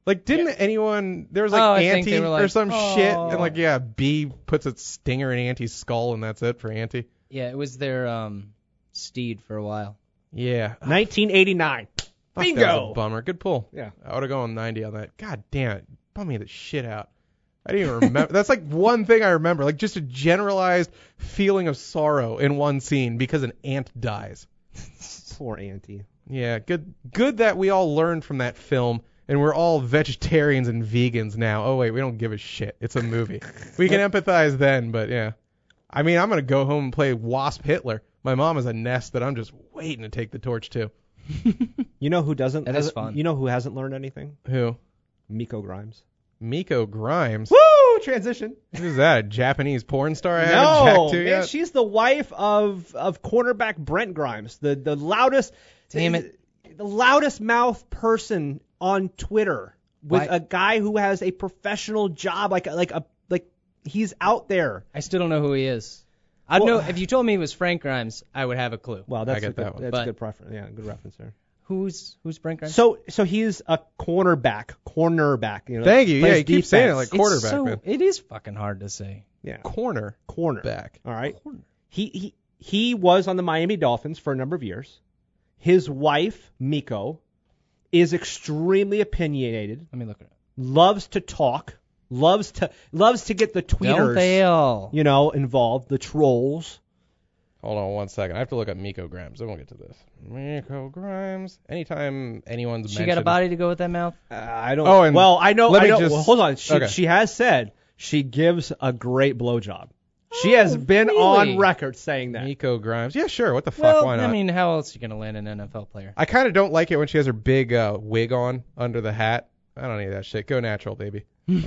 S1: Like, didn't anyone? There was
S2: Oh, I
S1: like
S2: think they
S1: Auntie
S2: were like,
S1: or some
S2: "Oh."
S1: shit, and like B puts its stinger in Auntie's skull, and that's it for Auntie.
S2: Yeah, it was their steed for a while.
S1: Yeah.
S4: 1989.
S1: Fuck,
S4: Bingo.
S1: That was a bummer. Good pull.
S4: Yeah.
S1: I would have gone 90 on that. God damn it. Bummed me the shit out. I didn't even remember. That's like one thing I remember. Like just a generalized feeling of sorrow in one scene because an ant dies.
S4: Poor Auntie.
S1: Yeah. Good that we all learned from that film and we're all vegetarians and vegans now. Oh, wait. We don't give a shit. It's a movie. We can empathize then, but yeah. I mean, I'm going to go home and play Wasp Hitler. My mom has a nest that I'm just waiting to take the torch to.
S4: You know who doesn't?
S2: That is fun.
S4: You know who hasn't learned anything?
S1: Who?
S4: Miko Grimes.
S1: Miko Grimes.
S4: Woo! Transition.
S1: Who's that? A Japanese porn star I haven't checked to
S4: man,
S1: yet?
S4: she's the wife of cornerback Brent Grimes, the loudest.
S2: Damn it.
S4: The loudest mouth person on Twitter with
S2: Why-
S4: a guy who has a professional job, like he's out there.
S2: I still don't know who he is. I'd
S4: Well-
S2: know if you told me it was Frank Grimes, I would have a clue.
S4: Well, that's
S1: get
S4: a good,
S1: that one.
S4: that's
S2: But-
S4: a good preference. Yeah, good reference there.
S2: Who's Frank Grimes?
S4: So he's a cornerback. You know,
S1: Thank you.
S4: plays
S1: Yeah, you keep saying it
S4: defense.
S1: like quarterback,
S2: so,
S1: man.
S2: it is fucking hard to say.
S4: yeah,
S1: Corner back.
S4: All right. He was on the Miami Dolphins for a number of years. His wife Miko is extremely opinionated.
S2: Let me look at it.
S4: Loves to talk. Loves to get the
S2: Don't
S4: tweeters,
S2: they all?
S4: involved. The trolls.
S1: Hold on 1 second. I have to look up Miko Grimes. Then we'll get to this. Miko Grimes. Anytime anyone's
S2: She
S1: mentioned...
S2: got a body to go with that mouth?
S4: I don't.
S1: Oh, and
S4: well, I know.
S1: let me
S4: I know.
S1: just-
S4: Well, hold on.
S1: okay.
S4: She has said she gives a great blowjob. She has been
S2: really?
S4: on record saying that.
S1: Miko Grimes. Yeah, sure. What the fuck?
S2: Well,
S1: Why not?
S2: I mean, how else are you going to land an NFL player?
S1: I kind of don't like it when she has her big wig on under the hat. I don't need that shit. Go natural, baby.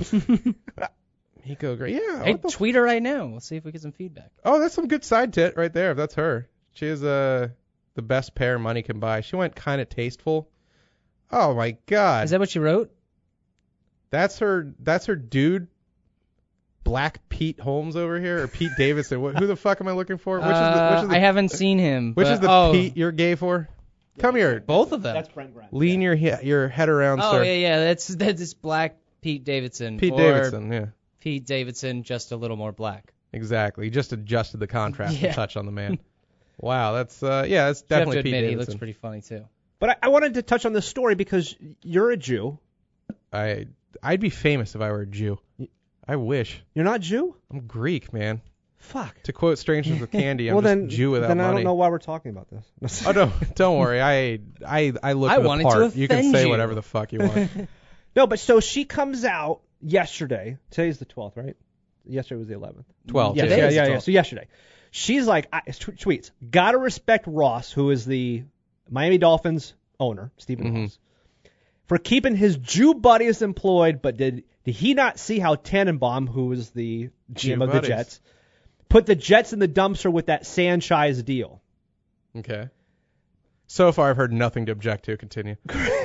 S1: Miko Grimes. Yeah.
S2: Hey,
S1: what the
S2: tweet her right now. We'll see if we get some feedback.
S1: Oh, that's some good side tit right there. If that's her, she is the best pair money can buy. She went kind of tasteful. Oh my god,
S2: Is that what you wrote?
S1: that's her dude. Black Pete Holmes over here, or Pete Davidson. Who the fuck am I looking for? Which is
S2: I haven't seen him.
S1: which
S2: but,
S1: is the
S2: oh,
S1: Pete you're gay for? Come here.
S2: Both of them.
S4: That's Brent Grimes.
S1: Lean your head around,
S2: Oh
S1: sir.
S2: yeah. That's black Pete Davidson.
S1: Pete
S2: or
S1: Davidson, yeah.
S2: Pete Davidson, just a little more black.
S1: Exactly. He just adjusted the contrast
S2: Yeah.
S1: a touch on the man. Wow, that's that's
S2: You have to
S1: definitely Pete
S2: admit, he
S1: Davidson.
S2: looks pretty funny too.
S4: But I wanted to touch on this story because you're a Jew.
S1: I'd be famous if I were a Jew. I wish.
S4: You're not Jew?
S1: I'm Greek, man.
S4: Fuck.
S1: To quote Strangers with Candy, I'm
S4: well,
S1: just
S4: then,
S1: Jew without
S4: then
S1: money.
S4: I don't know why we're talking about this.
S1: Oh no, don't worry. I look
S2: I
S1: the
S2: wanted to
S1: part. You can
S2: offend
S1: say
S2: you.
S1: whatever the fuck you want.
S4: No, but so she comes out yesterday. Today's the 12th, right? Yesterday was the 11th.
S1: 12.
S4: Yes,
S2: Today
S4: yeah,
S2: is
S4: yeah,
S2: the
S4: yeah.
S2: 12th.
S4: So yesterday, she's like, tweets, gotta respect Ross, who is the Miami Dolphins owner, Stephen Ross, for keeping his Jew buddies employed. But did he not see how Tannenbaum, who was the
S1: Jew
S4: GM of
S1: buddies.
S4: the Jets, put the Jets in the dumpster with that Sanchez deal?
S1: Okay. So far, I've heard nothing to object to. Continue.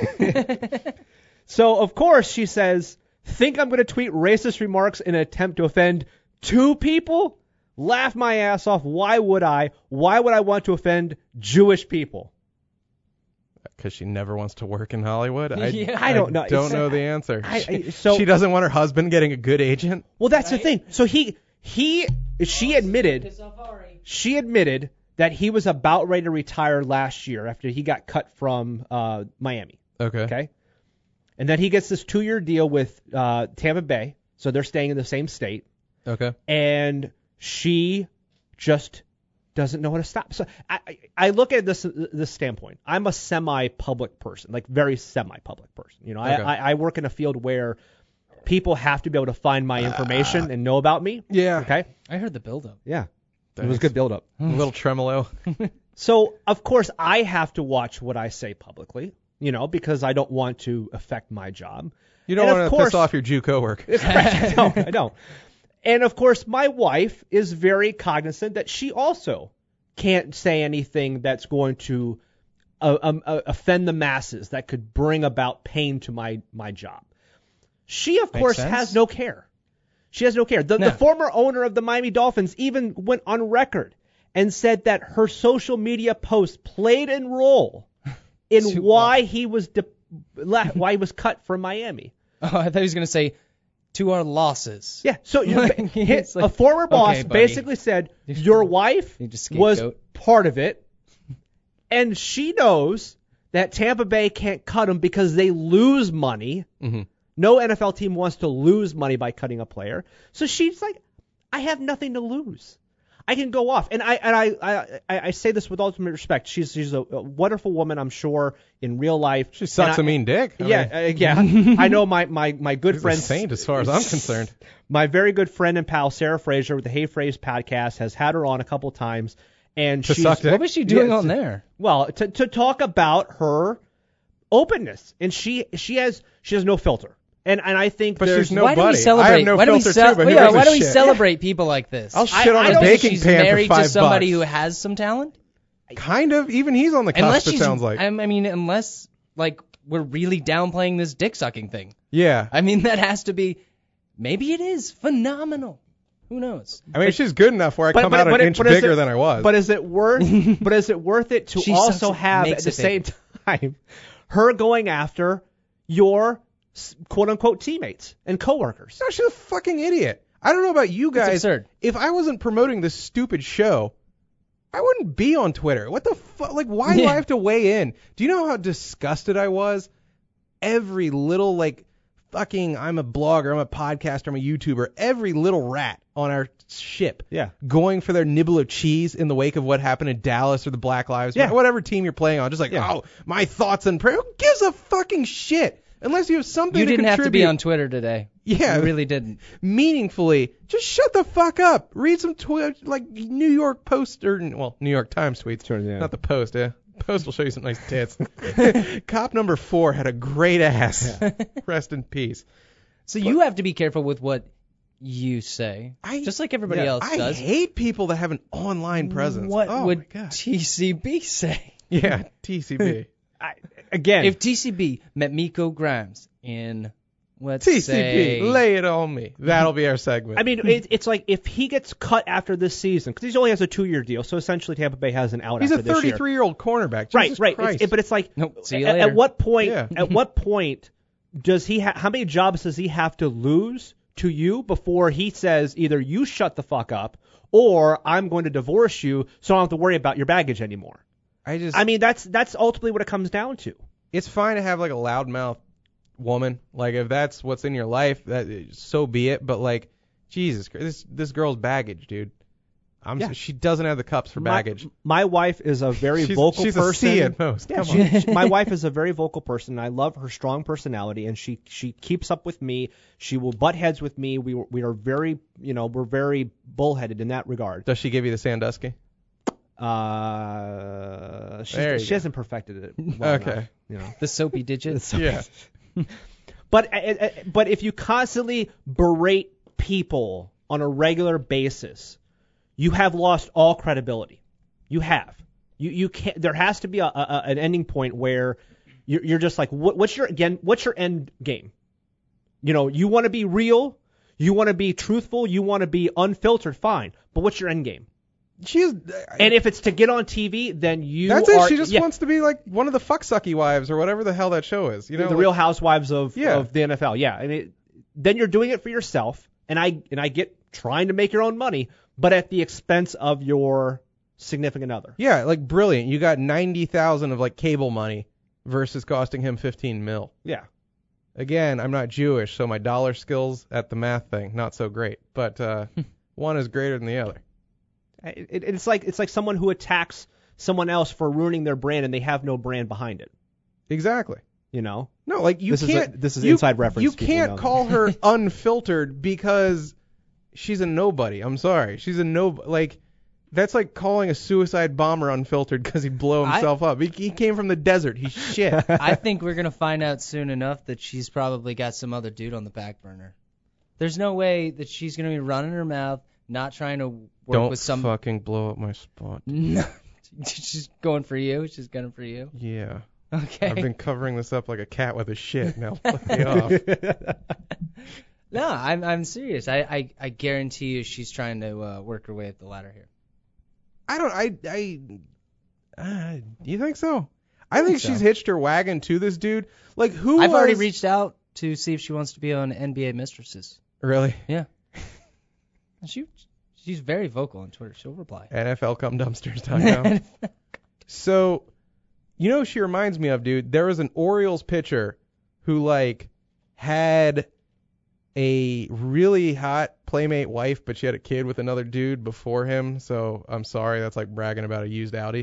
S4: So, of course, she says, think I'm going to tweet racist remarks in an attempt to offend two people? Laugh my ass off. Why would I? Why would I want to offend Jewish people?
S1: Because she never wants to work in Hollywood.
S2: Yeah.
S4: I don't know.
S1: Don't
S4: It's-
S1: know the answer.
S4: so
S1: she doesn't want her husband getting a good agent.
S4: Well, that's the thing. So she admitted that he was about ready to retire last year after he got cut from Miami.
S1: Okay.
S4: Okay. And then he gets this 2-year deal with Tampa Bay, so they're staying in the same state.
S1: Okay.
S4: And she just doesn't know how to stop. So I look at this standpoint. I'm a semi-public person, like very semi-public person. You know,
S1: Okay.
S4: I work in a field where people have to be able to find my information and know about me.
S1: Yeah.
S4: Okay.
S2: I heard the buildup.
S4: Yeah. It
S1: Thanks.
S4: was a good build-up.
S1: A little tremolo.
S4: So of course I have to watch what I say publicly. You know, because I don't want to affect my job.
S1: You don't
S4: And
S1: want
S4: of
S1: to
S4: course-
S1: piss off your Jew coworkers.
S4: I don't. And of course, my wife is very cognizant that she also can't say anything that's going to offend the masses, that could bring about pain to my job. She, of course,
S2: sense.
S4: has no care. She has no care. The former owner of the Miami Dolphins even went on record and said that her social media posts played a role in why he was cut from Miami.
S2: Oh, I thought he was going to say, to our losses.
S4: Yeah, so
S2: It's like,
S4: a former boss
S2: okay, buddy.
S4: basically said, your wife
S2: You just
S4: was
S2: scapegoat.
S4: part of it, and she knows that Tampa Bay can't cut them because they lose money.
S1: Mm-hmm.
S4: No NFL team wants to lose money by cutting a player. So she's like, I have nothing to lose. I can go off. And I say this with ultimate respect. She's a wonderful woman, I'm sure, in real life.
S1: She sucks a mean dick. I mean,
S4: Yeah. I know my good
S1: she's
S4: friend.
S1: a saint as far as I'm concerned.
S4: My very good friend and pal, Sarah Fraser, with the Hey Phrase podcast, has had her on a couple times. And
S1: To
S4: she's,
S1: suck dick?
S2: What was she doing
S4: Yeah,
S2: on there?
S4: well, to talk about her openness. And she has no filter. And I think
S1: But
S4: there's
S1: she's no
S2: Why do we
S1: buddy.
S2: celebrate?
S1: I have no
S2: why do we
S1: filter too, but who
S2: yeah,
S1: gives a
S2: why do we
S1: shit?
S2: celebrate people like this?
S1: I'll shit on
S4: I
S1: a
S4: don't
S1: baking
S2: she's
S1: pan for
S2: married
S1: $5.
S2: to somebody who has some talent.
S1: Kind of. Even he's on the
S2: Unless
S1: cusp, it
S2: she's,
S1: sounds like.
S2: I mean, unless like we're really downplaying this dick sucking thing.
S1: Yeah.
S2: I mean, that has to be. Maybe it is phenomenal. Who knows?
S1: I mean, she's good enough where I come out an inch bigger than I was.
S4: But is it worth? But is it worth it to
S2: She
S4: also
S2: sucks-
S4: have at
S2: makes
S4: the
S2: it
S4: same
S2: big.
S4: time her going after your quote unquote teammates and coworkers?
S1: No, she's a fucking idiot. I don't know about you guys.
S2: absurd.
S1: If I wasn't promoting this stupid show, I wouldn't be on Twitter. What the fuck? Like, why do I have to weigh in? Do you know how disgusted I was? Every little, like, fucking, I'm a blogger, I'm a podcaster, I'm a YouTuber, every little rat on our ship
S4: Yeah.
S1: going for their nibble of cheese in the wake of what happened in Dallas or the Black Lives
S4: Yeah.
S1: Matter, whatever team you're playing on. Just like,
S4: Yeah.
S1: oh, my thoughts and prayers. Who gives a fucking shit? Unless you have something
S2: You
S1: to
S2: didn't have to be
S1: contribute
S2: on Twitter today.
S1: Yeah.
S2: You really didn't.
S1: meaningfully, just shut the fuck up. Read some like New York Post or New York Times tweets.
S4: Sure, yeah.
S1: Not the Post, yeah. Post will show you some nice tits. Cop number 4 had a great ass. Rest in peace.
S2: So you have to be careful with what you say,
S1: I-
S2: just like everybody else
S1: I
S2: does.
S1: hate people that have an online presence.
S2: What
S1: Oh
S2: would
S1: my God.
S2: TCB say?
S1: Yeah, TCB.
S4: Again,
S2: If TCB met Miko Grimes in, let's
S1: TCB,
S2: say,
S1: lay it on me. That'll be our segment.
S4: I mean, it's like if he gets cut after this season, because he only has a 2-year deal, so essentially Tampa Bay has an out
S1: he's a
S4: after this year.
S1: 33-year-old cornerback.
S4: Right,
S1: Jesus
S4: right.
S1: Christ.
S4: But it's like,
S2: Nope, see you
S4: at
S2: later.
S4: what point?
S1: Yeah.
S4: At what point does he? How many jobs does he have to lose to you before he says either you shut the fuck up or I'm going to divorce you, so I don't have to worry about your baggage anymore? I mean, that's ultimately what it comes down to.
S1: It's fine to have like a loudmouth woman. Like if that's what's in your life, so be it. But like, Jesus Christ, this girl's baggage, dude.
S4: Yeah.
S1: She doesn't have the cups for baggage.
S4: My wife is a very vocal
S1: she's
S4: person.
S1: a C at most.
S4: Yeah,
S1: Come on.
S4: my wife is a very vocal person. And I love her strong personality, and she keeps up with me. She will butt heads with me. We are very, we're very bullheaded in that regard.
S1: Does she give you the Sandusky?
S4: She hasn't perfected it. Well
S1: Okay.
S4: enough,
S2: the soapy digits.
S1: Yeah.
S4: But if you constantly berate people on a regular basis, you have lost all credibility. You have. You can't. There has to be an ending point where you're just like, what's your end game? You want to be real, you want to be truthful, you want to be unfiltered, fine. But what's your end game? And if it's to get on TV, then
S1: That's it. She just wants to be like one of the fucksucky wives or whatever the hell that show is.
S4: the Real Housewives of the
S1: Yeah.
S4: NFL. Yeah, I mean, then you're doing it for yourself, and I get trying to make your own money, but at the expense of your significant other.
S1: Yeah, like brilliant. You got 90,000 of like cable money versus costing him 15 mil.
S4: Yeah.
S1: Again, I'm not Jewish, so my dollar skills at the math thing not so great. But one is greater than the other.
S4: It's like someone who attacks someone else for ruining their brand and they have no brand behind it.
S1: Exactly.
S4: No,
S1: like you can't.
S4: This is inside reference.
S1: You
S4: people
S1: can't
S4: know.
S1: call her unfiltered because she's a nobody. I'm sorry, she's a like. That's like calling a suicide bomber unfiltered because he blew himself up. He came from the desert. He's shit.
S2: I think we're gonna find out soon enough that she's probably got some other dude on the back burner. There's no way that she's gonna be running her mouth, not trying to work
S1: Don't
S2: with some.
S1: fucking blow up my spot.
S2: No, she's going for you. She's gunning for you.
S1: Yeah.
S2: Okay.
S1: I've been covering this up like a cat with a shit. Now let me off.
S2: No, I'm serious. I guarantee you she's trying to work her way up the ladder here.
S1: You think so? I think
S2: so.
S1: she's hitched her wagon to this dude. Like who?
S2: I've already reached out to see if she wants to be on NBA Mistresses.
S1: Really?
S2: Yeah. She's very vocal on Twitter. She'll reply.
S1: NFLcumdumpsters.com. So, you know who she reminds me of, dude? There was an Orioles pitcher who, like, had a really hot playmate wife, but she had a kid with another dude before him. So, I'm sorry. That's like bragging about a used Audi.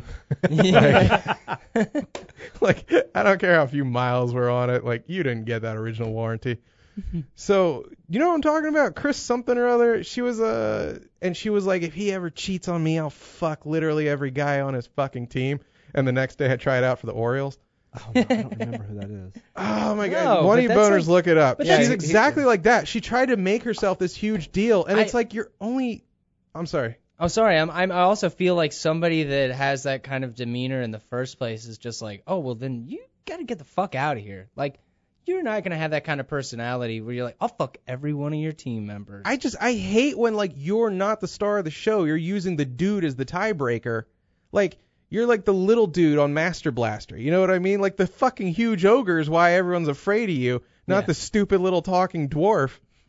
S1: Like, I don't care how few miles were on it. Like, you didn't get that original warranty. So, you know what I'm talking about? Chris something or other. She was and she was like, if he ever cheats on me, I'll fuck literally every guy on his fucking team. And the next day I tried out for the Orioles.
S4: Oh, no, I don't remember who that is.
S1: Oh my
S2: No,
S1: God. One of you
S2: but that's
S1: boners,
S2: like-
S1: look it up.
S2: but
S1: She's
S2: that's-
S1: exactly like that. She tried to make herself this huge deal, and it's like you're only. I'm sorry.
S2: Oh, sorry. I also feel like somebody that has that kind of demeanor in the first place is just like, oh, well, then you got to get the fuck out of here. Like, you're not going to have that kind of personality where you're like, I'll fuck every one of your team members.
S1: I hate when, like, you're not the star of the show. You're using the dude as the tiebreaker. Like, you're like the little dude on Master Blaster. You know what I mean? Like, the fucking huge ogre is why everyone's afraid of you, not the stupid little talking dwarf.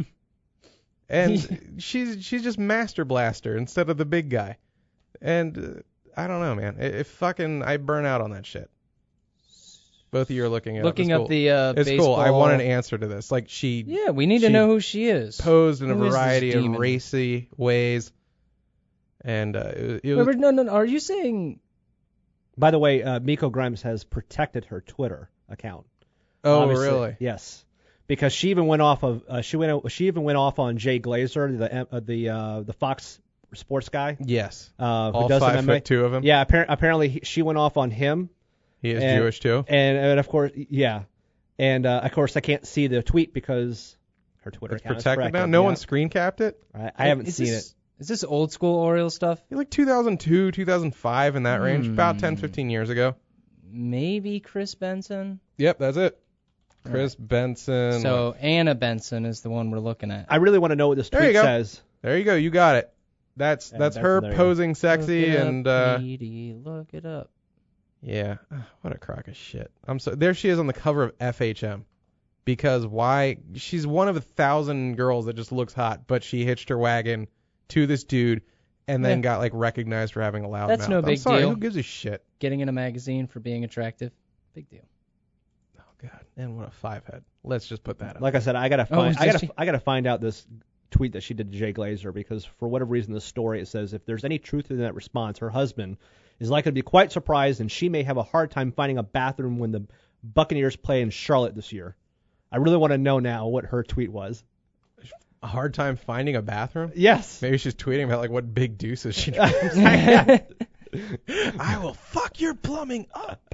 S1: And she's just Master Blaster instead of the big guy. And I don't know, man. I burn out on that shit. Both of you are looking up.
S2: Looking
S1: It's
S2: up
S1: cool.
S2: the
S1: It's
S2: baseball.
S1: cool. I want an answer to this. Like,
S2: Yeah, we need to know who she is.
S1: posed in a
S2: Who is this
S1: variety of
S2: demon?
S1: racy ways. And it was...
S2: Wait, no. Are you saying...
S4: By the way, Miko Grimes has protected her Twitter account.
S1: Oh,
S4: Obviously,
S1: really?
S4: Yes, because she even went off of she even went off on Jay Glazer, the Fox Sports guy.
S1: Yes.
S4: Who
S1: All
S4: does
S1: 5'2" of him.
S4: Yeah, apparently she went off on him.
S1: He is
S4: And-
S1: Jewish too.
S4: And of course, yeah, and of course I can't see the tweet because her Twitter
S1: It's
S4: account is
S1: protected now.
S4: corrected.
S1: No
S4: Yeah.
S1: one screen capped it.
S4: I haven't seen it.
S2: Is this old school Orioles stuff?
S1: Like 2002, 2005 in that range, about 10, 15 years ago.
S2: Maybe Chris Benson?
S1: Yep, that's it. Chris Benson.
S2: So Anna Benson is the one we're looking at.
S4: I really want to know what this
S1: There you
S4: tweet
S1: go.
S4: says.
S1: There you go. You got it. That's
S4: Benson,
S1: her
S4: there you go.
S1: posing sexy
S2: Look it
S1: and
S2: up, Edie, look it up.
S1: yeah. What a crock of shit. There she is on the cover of FHM. Because why? She's one of 1,000 girls that just looks hot, but she hitched her wagon to this dude and then
S2: Yeah.
S1: got like recognized for having a loud
S2: That's
S1: mouth.
S2: no
S1: I'm
S2: big
S1: sorry,
S2: deal.
S1: Who gives a shit?
S2: Getting in a magazine for being attractive. Big deal.
S1: Oh God. And what a five head. Let's just put that up.
S4: Like I said, I gotta
S2: Oh,
S4: find.
S2: is
S4: I gotta find out this tweet that she did to Jay Glazer because for whatever reason, the story it says if there's any truth in that response, her husband is likely to be quite surprised and she may have a hard time finding a bathroom when the Buccaneers play in Charlotte this year. I really want to know now what her tweet was.
S1: A hard time finding a bathroom?
S4: Yes.
S1: Maybe she's tweeting about like what big deuces she drinks. I will fuck your plumbing up.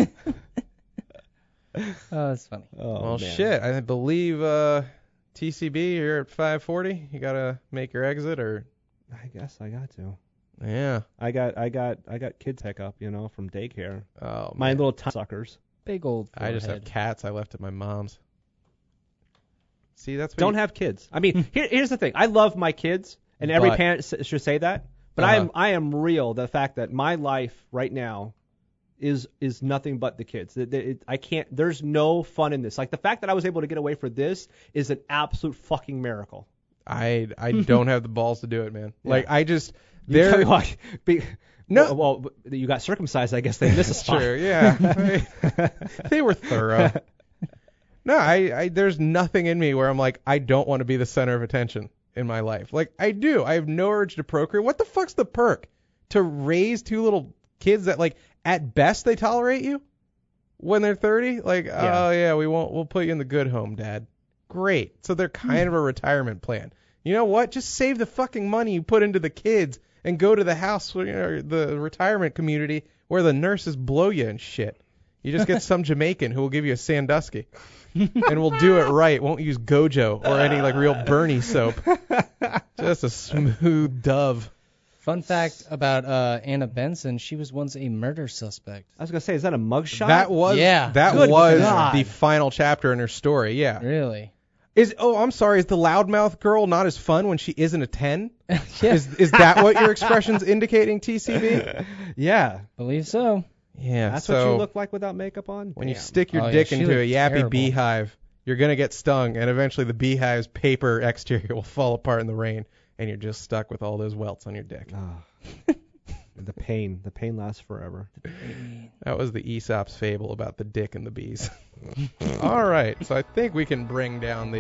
S2: Oh, that's funny.
S4: Oh,
S1: Well,
S4: man.
S1: shit. I believe TCB, you're at 5:40. You gotta make your exit, or
S4: I guess I got to.
S1: yeah.
S4: I got kids hiccup, from daycare.
S1: Oh
S4: My
S1: man.
S4: little suckers.
S2: Big old
S1: I just have
S2: forehead.
S1: cats I left at my mom's. See, that's what
S4: Don't
S1: you-
S4: have kids. I mean, here's the thing. I love my kids, and every
S1: But-
S4: parent should say that. But
S1: Uh-huh.
S4: I am real. The fact that my life right now is nothing but the kids. I can't. There's no fun in this. Like the fact that I was able to get away for this is an absolute fucking miracle.
S1: I don't have the balls to do it, man.
S4: Yeah.
S1: Like I just
S4: You tell me
S1: there.
S4: why.
S1: No.
S4: Well, you got circumcised. I guess they missed a spot.
S1: Sure, yeah. They were thorough. No, I there's nothing in me where I'm like, I don't want to be the center of attention in my life. Like, I do. I have no urge to procreate. What the fuck's the perk? To raise two little kids that, like, at best they tolerate you when they're 30? Like,
S4: Yeah.
S1: oh, yeah, we'll put you in the good home, Dad. Great. So they're kind of a retirement plan. You know what? Just save the fucking money you put into the kids and go to the house, the retirement community where the nurses blow you and shit. You just get some Jamaican who will give you a Sandusky. And we'll do it right. Won't use Gojo or any like real Bernie soap. Just a smooth dove.
S2: Fun fact about Anna Benson, she was once a murder suspect.
S4: I was gonna say, is that a mugshot?
S1: That was
S2: Yeah.
S4: Good
S1: was
S4: God.
S1: the final chapter in her story. Yeah.
S2: Really?
S1: I'm sorry. Is the loudmouth girl not as fun when she isn't a 10?
S2: Yeah.
S1: Is that what your expression's indicating, TCB?
S4: Yeah.
S2: Believe so.
S1: Yeah.
S4: That's
S1: so
S4: what you look like without makeup on.
S1: when you
S4: Damn.
S1: stick your
S2: Oh, yeah,
S1: dick
S2: she
S1: into a
S2: looked
S1: yappy
S2: terrible.
S1: beehive, you're going to get stung, and eventually the beehive's paper exterior will fall apart in the rain, and you're just stuck with all those welts on your dick.
S4: Oh. The pain lasts forever.
S1: That was the Aesop's fable about the dick and the bees. All right, so I think we can bring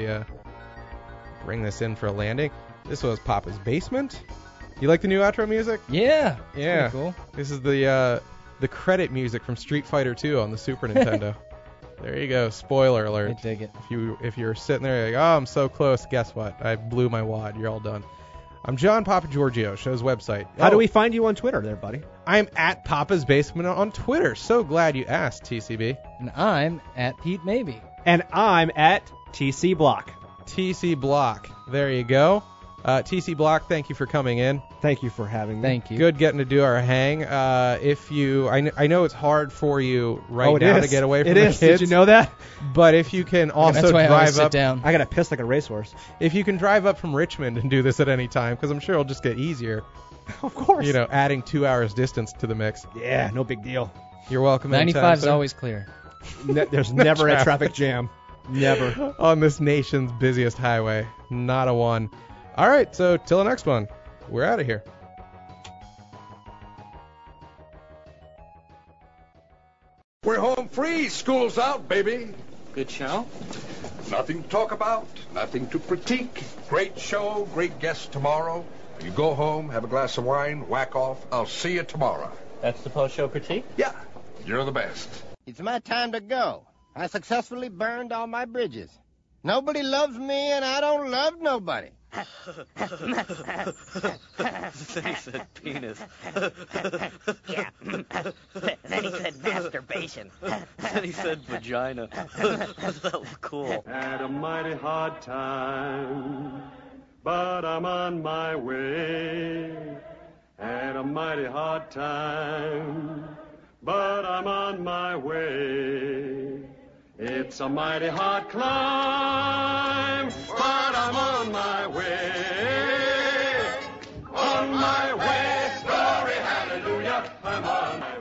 S1: this in for a landing. This was Papa's Basement. You like the new outro music?
S2: Yeah.
S1: Yeah.
S2: Pretty cool.
S1: This is the credit music from Street Fighter 2 on the Super Nintendo. There you go. Spoiler alert.
S2: I dig it.
S1: If you're sitting there like, oh, I'm so close, guess what? I blew my wad. You're all done. I'm John Papa Giorgio, show's website.
S4: How do we find you on Twitter there, buddy?
S1: I'm at Papa's Basement on Twitter. So glad you asked, TCB.
S2: And I'm at Pete Maybe.
S4: And I'm at TC Block.
S1: TC Block. There you go. TC Block, thank you for coming in.
S4: Thank you for having me.
S2: Thank you.
S1: Good getting to do our hang. I know it's hard for you now to get away from the kids.
S4: Did you know that?
S1: But if you can also
S2: That's why I always
S1: drive
S2: sit
S1: up,
S2: down.
S4: I gotta piss like a racehorse.
S1: if you can drive up from Richmond and do this at any time, because I'm sure it'll just get easier.
S4: Of course.
S1: You know, adding 2 hours distance to the mix.
S4: Yeah, no big deal.
S1: You're welcome.
S2: 95 is
S1: anytime,
S2: always clear.
S4: There's never a traffic jam. Never.
S1: sir. On this nation's busiest highway. Not a one. All right, so till the next one, we're out of here.
S3: We're home free. School's out, baby.
S5: Good show?
S3: Nothing to talk about, nothing to critique. Great show, great guests tomorrow. You go home, have a glass of wine, whack off. I'll see you tomorrow.
S5: That's the post-show critique?
S3: Yeah, you're the best.
S6: It's my time to go. I successfully burned all my bridges. Nobody loves me, and I don't love nobody.
S5: Then he said penis.
S7: Yeah. Then he said masturbation.
S5: Then he said vagina. That was cool.
S8: Had a mighty hard time, but I'm on my way. Had a mighty hard time, but I'm on my way. It's a mighty hard climb, but I'm on my way. On my way, glory, hallelujah, I'm on my way.